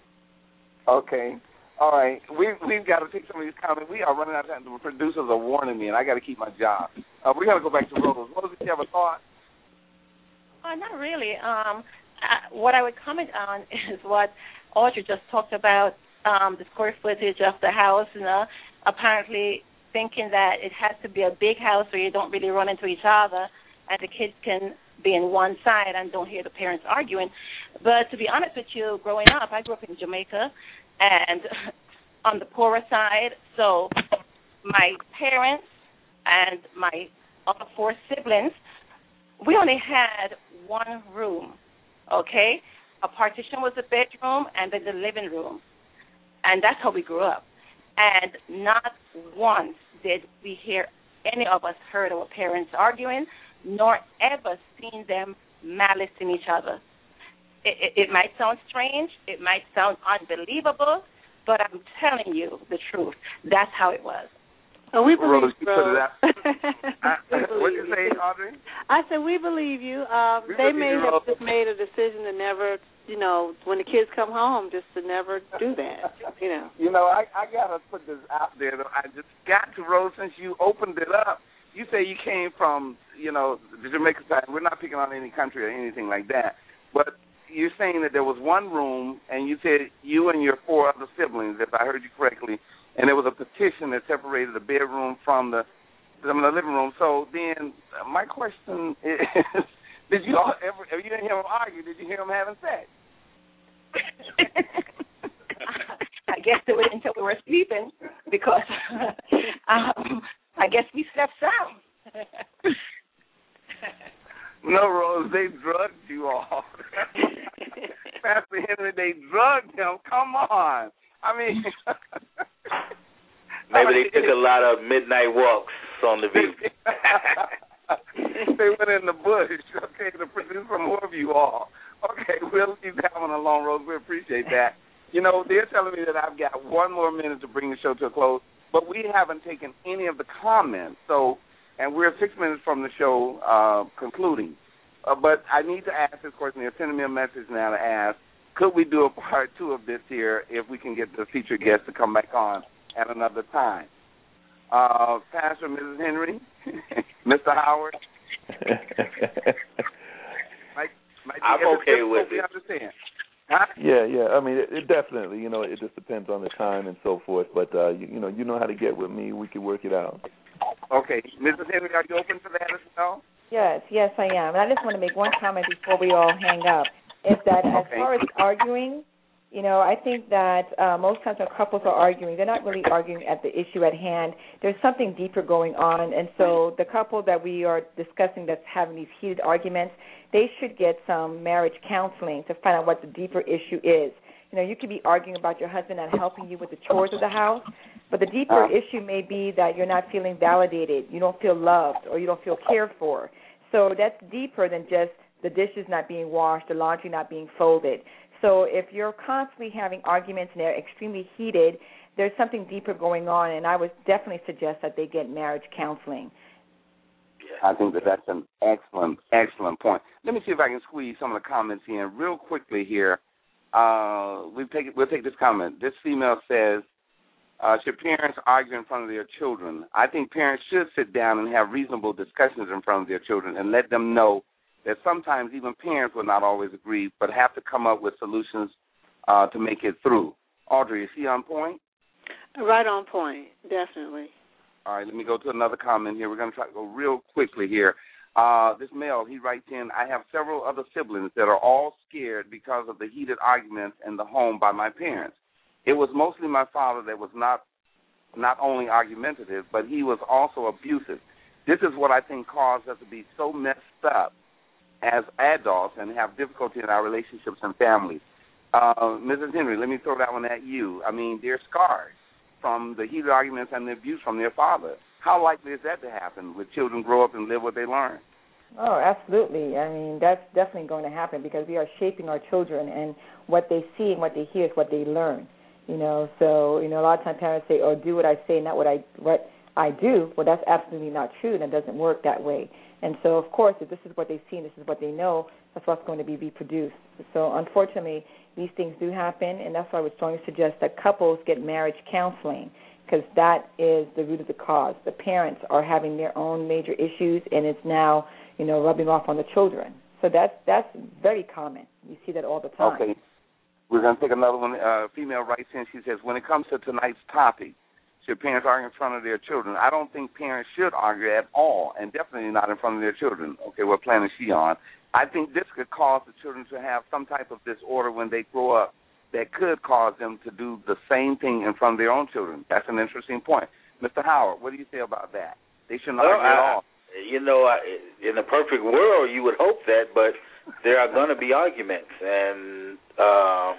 Speaker 3: Okay. All right. We, we've got to take some of these comments. We are running out of time. The producers are warning me, and I got to keep my job. Uh, we got to go back to Rose. Rose, did you have a thought?
Speaker 8: Uh, not really. Um, uh, what I would comment on is what Audrey just talked about, um, the square footage of the house, and uh, apparently thinking that it has to be a big house where you don't really run into each other and the kids can be in one side and don't hear the parents arguing. But to be honest with you, growing up, I grew up in Jamaica and on the poorer side, so my parents and my other four siblings, we only had one room, okay? A partition was the bedroom and then the living room. And that's how we grew up. And not once did we hear any of us heard our parents arguing, nor ever seen them malicing each other. It, it, it might sound strange, it might sound unbelievable, but I'm telling you the truth. That's how it was.
Speaker 6: Oh, we believe
Speaker 3: Rose, you. Put it out. What did you say, Audrey?
Speaker 6: I said we believe you. Um,
Speaker 3: we
Speaker 6: they
Speaker 3: believe
Speaker 6: may
Speaker 3: you,
Speaker 6: have
Speaker 3: Rose.
Speaker 6: just made a decision to never, you know, when the kids come home, just to never do that. You know.
Speaker 3: You know, I, I got to put this out there. Though. I just got to, Rose, since you opened it up. You say you came from, you know, the Jamaica side. We're not picking on any country or anything like that. But you're saying that there was one room, and you said you and your four other siblings, if I heard you correctly, and there was a petition that separated the bedroom from the from the living room. So then my question is, did you all ever, if you didn't hear them argue, did you hear them having sex?
Speaker 8: I guess it was until we were sleeping because um, I guess we slept sound.
Speaker 3: No, Rose, they drugged you all. Pastor Henry, they drugged him. Come on. I mean,
Speaker 4: maybe they took a lot of midnight walks on the beach.
Speaker 3: They went in the bush, okay, to produce some more of you all. Okay, we'll keep having a long road. We appreciate that. You know, they're telling me that I've got one more minute to bring the show to a close, but we haven't taken any of the comments. So, and we're six minutes from the show uh, concluding. Uh, but I need to ask this question. They're sending me a message now to ask, could we do a part two of this here if we can get the featured guest to come back on at another time? Uh, Pastor, Missus Henry, Mister Howard. might, might
Speaker 4: I'm okay with it.
Speaker 3: We understand. Huh?
Speaker 1: Yeah, yeah. I mean, it, it definitely, you know, it just depends on the time and so forth. But, uh, you, you know, you know how to get with me. We can work it out.
Speaker 3: Okay. Missus Henry, are you open for that as well?
Speaker 5: Yes, yes, I am. And I just want to make one comment before we all hang up, is that as
Speaker 3: Okay.
Speaker 5: far as arguing, you know, I think that uh, most times when couples are arguing, they're not really arguing at the issue at hand. There's something deeper going on. And so the couple that we are discussing that's having these heated arguments, they should get some marriage counseling to find out what the deeper issue is. You know, you could be arguing about your husband not helping you with the chores of the house, but the deeper uh, issue may be that you're not feeling validated, you don't feel loved, or you don't feel cared for. So that's deeper than just the dishes not being washed, the laundry not being folded. So if you're constantly having arguments and they're extremely heated, there's something deeper going on, and I would definitely suggest that they get marriage counseling.
Speaker 3: I think that that's an excellent, excellent point. Let me see if I can squeeze some of the comments in real quickly here. Uh, we take we'll take this comment. This female says, uh, should parents argue in front of their children? I think parents should sit down and have reasonable discussions in front of their children and let them know that sometimes even parents will not always agree, but have to come up with solutions uh, to make it through. Audrey, is he on point?
Speaker 6: Right on point, definitely.
Speaker 3: All right, let me go to another comment here. We're going to try to go real quickly here. Uh, this male, he writes in, I have several other siblings that are all scared because of the heated arguments in the home by my parents. It was mostly my father that was not not only argumentative, but he was also abusive. This is what I think caused us to be so messed up as adults and have difficulty in our relationships and families. Uh, Missus Henry, let me throw that one at you. I mean, they're scarred from the heated arguments and the abuse from their father. How likely is that to happen when children grow up and live what they learn?
Speaker 5: Oh, absolutely. I mean, that's definitely going to happen because we are shaping our children, and what they see and what they hear is what they learn. You know, so, you know, a lot of times parents say, oh, do what I say, not what I what I do. Well, that's absolutely not true, and it doesn't work that way. And so, of course, if this is what they see and this is what they know, that's what's going to be reproduced. So, unfortunately, these things do happen, and that's why I would strongly suggest that couples get marriage counseling, because that is the root of the cause. The parents are having their own major issues, and it's now, you know, rubbing off on the children. So that's that's very common. You see that all the time.
Speaker 3: Okay. We're going to take another one. Uh, female writes in. She says, when it comes to tonight's topic, should parents argue in front of their children? I don't think parents should argue at all, and definitely not in front of their children. Okay, what plan is she on? I think this could cause the children to have some type of disorder when they grow up that could cause them to do the same thing in front of their own children. That's an interesting point. Mister Howard, what do you say about that? They shouldn't
Speaker 4: well,
Speaker 3: argue
Speaker 4: I,
Speaker 3: at all.
Speaker 4: You know, I, in a perfect world, you would hope that, but there are going to be arguments, and uh,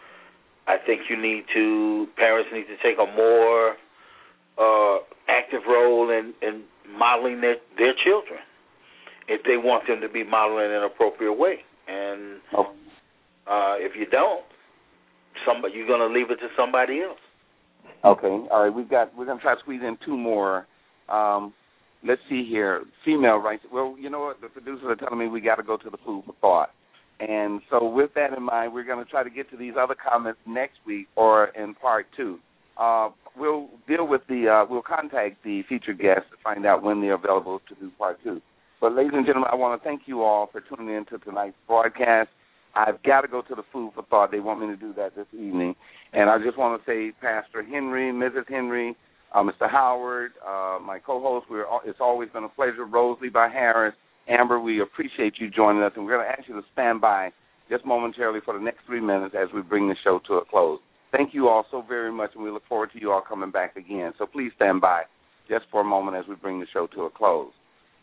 Speaker 4: I think you need to, parents need to take a more uh, active role in, in modeling their, their children if they want them to be modeling in an appropriate way. And
Speaker 3: oh.
Speaker 4: uh, if you don't, somebody, you're going to leave it to somebody else.
Speaker 3: Okay, all right. We've got. We're going to try to squeeze in two more. Um, let's see here. Female writes. Well, you know what? The producers are telling me we got to go to the food for thought. And so, with that in mind, we're going to try to get to these other comments next week or in part two. Uh, we'll deal with the. Uh, we'll contact the featured guests to find out when they're available to do part two. But, ladies and gentlemen, I want to thank you all for tuning in to tonight's broadcast. I've got to go to the food for thought. They want me to do that this evening. And I just want to say, Pastor Henry, Missus Henry, uh, Mister Howard, uh, my co-host, we're, it's always been a pleasure. Rosalie by Harris, Amber, we appreciate you joining us. And we're going to ask you to stand by just momentarily for the next three minutes as we bring the show to a close. Thank you all so very much, and we look forward to you all coming back again. So please stand by just for a moment as we bring the show to a close.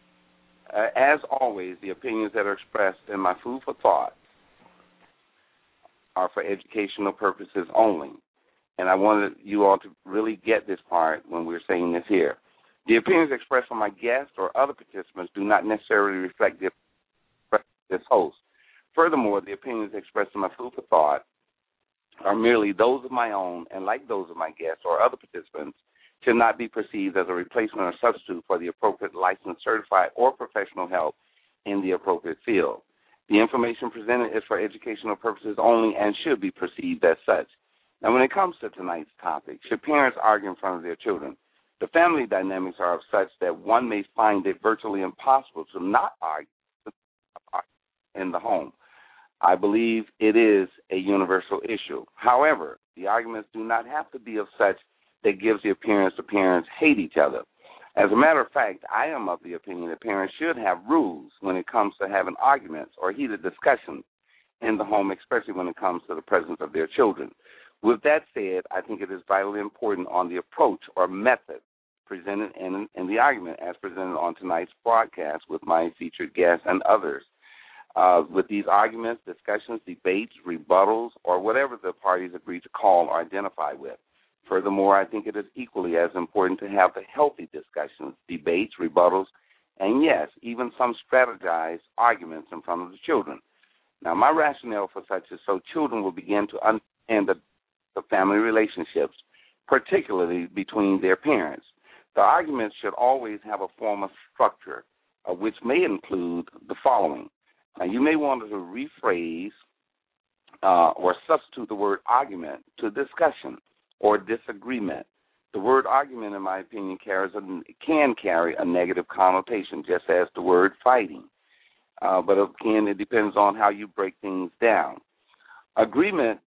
Speaker 3: Uh, as always, the opinions that are expressed in my food for thought are for educational purposes only. And I wanted you all to really get this part when we're saying this here. The opinions expressed from my guests or other participants do not necessarily reflect the this host. Furthermore, the opinions expressed in my food for thought are merely those of my own, and like those of my guests or other participants, should not be perceived as a replacement or substitute for the appropriate licensed, certified, or professional help in the appropriate field. The information presented is for educational purposes only and should be perceived as such. Now, when it comes to tonight's topic, should parents argue in front of their children? The family dynamics are of such that one may find it virtually impossible to not argue in the home. I believe it is a universal issue. However, the arguments do not have to be of such that gives the appearance that parents hate each other. As a matter of fact, I am of the opinion that parents should have rules when it comes to having arguments or heated discussions in the home, especially when it comes to the presence of their children. With that said, I think it is vitally important on the approach or method presented in, in the argument as presented on tonight's broadcast with my featured guests and others. Uh, with these arguments, discussions, debates, rebuttals, or whatever the parties agree to call or identify with. Furthermore, I think it is equally as important to have the healthy discussions, debates, rebuttals, and yes, even some strategized arguments in front of the children. Now, my rationale for such is so children will begin to understand the, the family relationships, particularly between their parents. The arguments should always have a form of structure, uh, which may include the following. Now, you may want to rephrase uh, or substitute the word argument to discussion or disagreement. The word argument, in my opinion, carries a, can carry a negative connotation, just as the word fighting. Uh, but again, it depends on how you break things down. Agreement,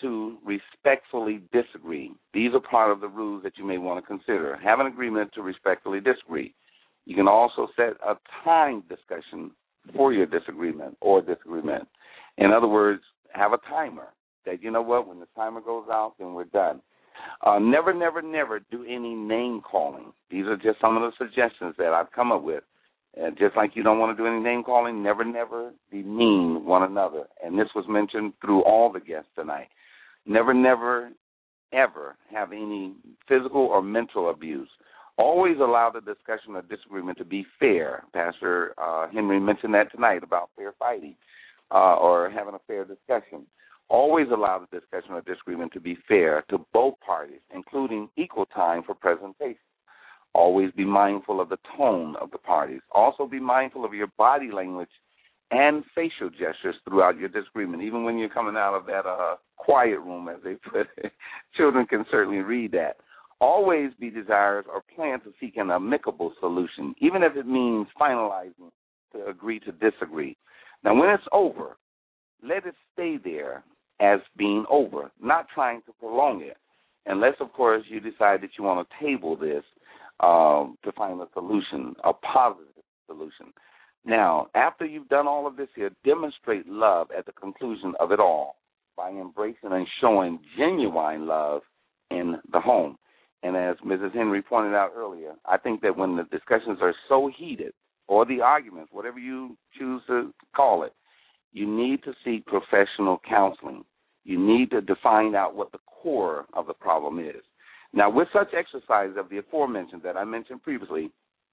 Speaker 3: to respectfully disagree. These are part of the rules that you may want to consider. Have an agreement to respectfully disagree. You can also set a timed discussion for your disagreement or disagreement. In other words, have a timer that, you know what, when the timer goes out, then we're done. Uh, never, never, never do any name calling. These are just some of the suggestions that I've come up with. And just like you don't want to do any name calling, never, never demean one another. And this was mentioned through all the guests tonight. Never, never, ever have any physical or mental abuse. Always allow the discussion or disagreement to be fair. Pastor uh, Henry mentioned that tonight about fair fighting uh, or having a fair discussion. Always allow the discussion or disagreement to be fair to both parties, including equal time for presentation. Always be mindful of the tone of the parties. Also be mindful of your body language and facial gestures throughout your disagreement, even when you're coming out of that uh, quiet room, as they put it. Children can certainly read that. Always be desirous or plan to seek an amicable solution, even if it means finalizing to agree to disagree. Now, when it's over, let it stay there as being over, not trying to prolong it, unless, of course, you decide that you want to table this um, to find a solution, a positive solution. Now, after you've done all of this here, demonstrate love at the conclusion of it all by embracing and showing genuine love in the home. And as Missus Henry pointed out earlier, I think that when the discussions are so heated, or the arguments, whatever you choose to call it, you need to seek professional counseling. You need to find out what the core of the problem is. Now, with such exercise of the aforementioned that I mentioned previously,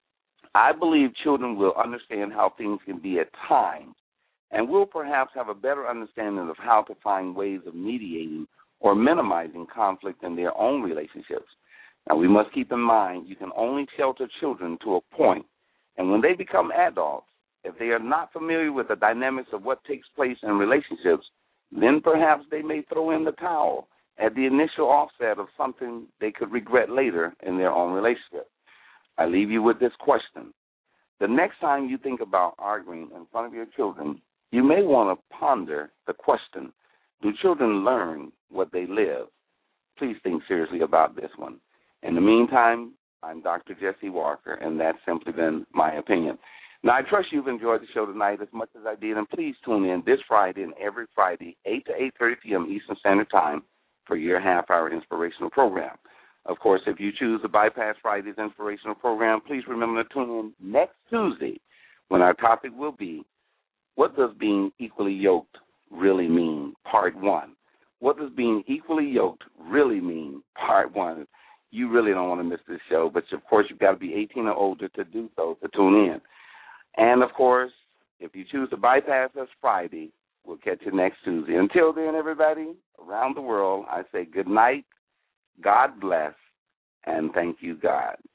Speaker 3: I believe children will understand how things can be at times and will perhaps have a better understanding of how to find ways of mediating or minimizing conflict in their own relationships. Now, we must keep in mind you can only shelter children to a point, and when they become adults, if they are not familiar with the dynamics of what takes place in relationships, then perhaps they may throw in the towel at the initial offset of something they could regret later in their own relationship. I leave you with this question. The next time you think about arguing in front of your children, you may want to ponder the question, do children learn what they live? Please think seriously about this one. In the meantime, I'm Doctor Jesse Walker, and that's simply been my opinion. Now, I trust you've enjoyed the show tonight as much as I did, and please tune in this Friday and every Friday, eight to eight thirty p.m. Eastern Standard Time, for your half-hour inspirational program. Of course, if you choose to bypass Friday's inspirational program, please remember to tune in next Tuesday when our topic will be, what does being equally yoked really mean, part one. What does being equally yoked really mean, part one. You really don't want to miss this show, but of course you've got to be eighteen or older to do so, to tune in. And, of course, if you choose to bypass us Friday, we'll catch you next Tuesday. Until then, everybody, around the world, I say good night, God bless, and thank you, God.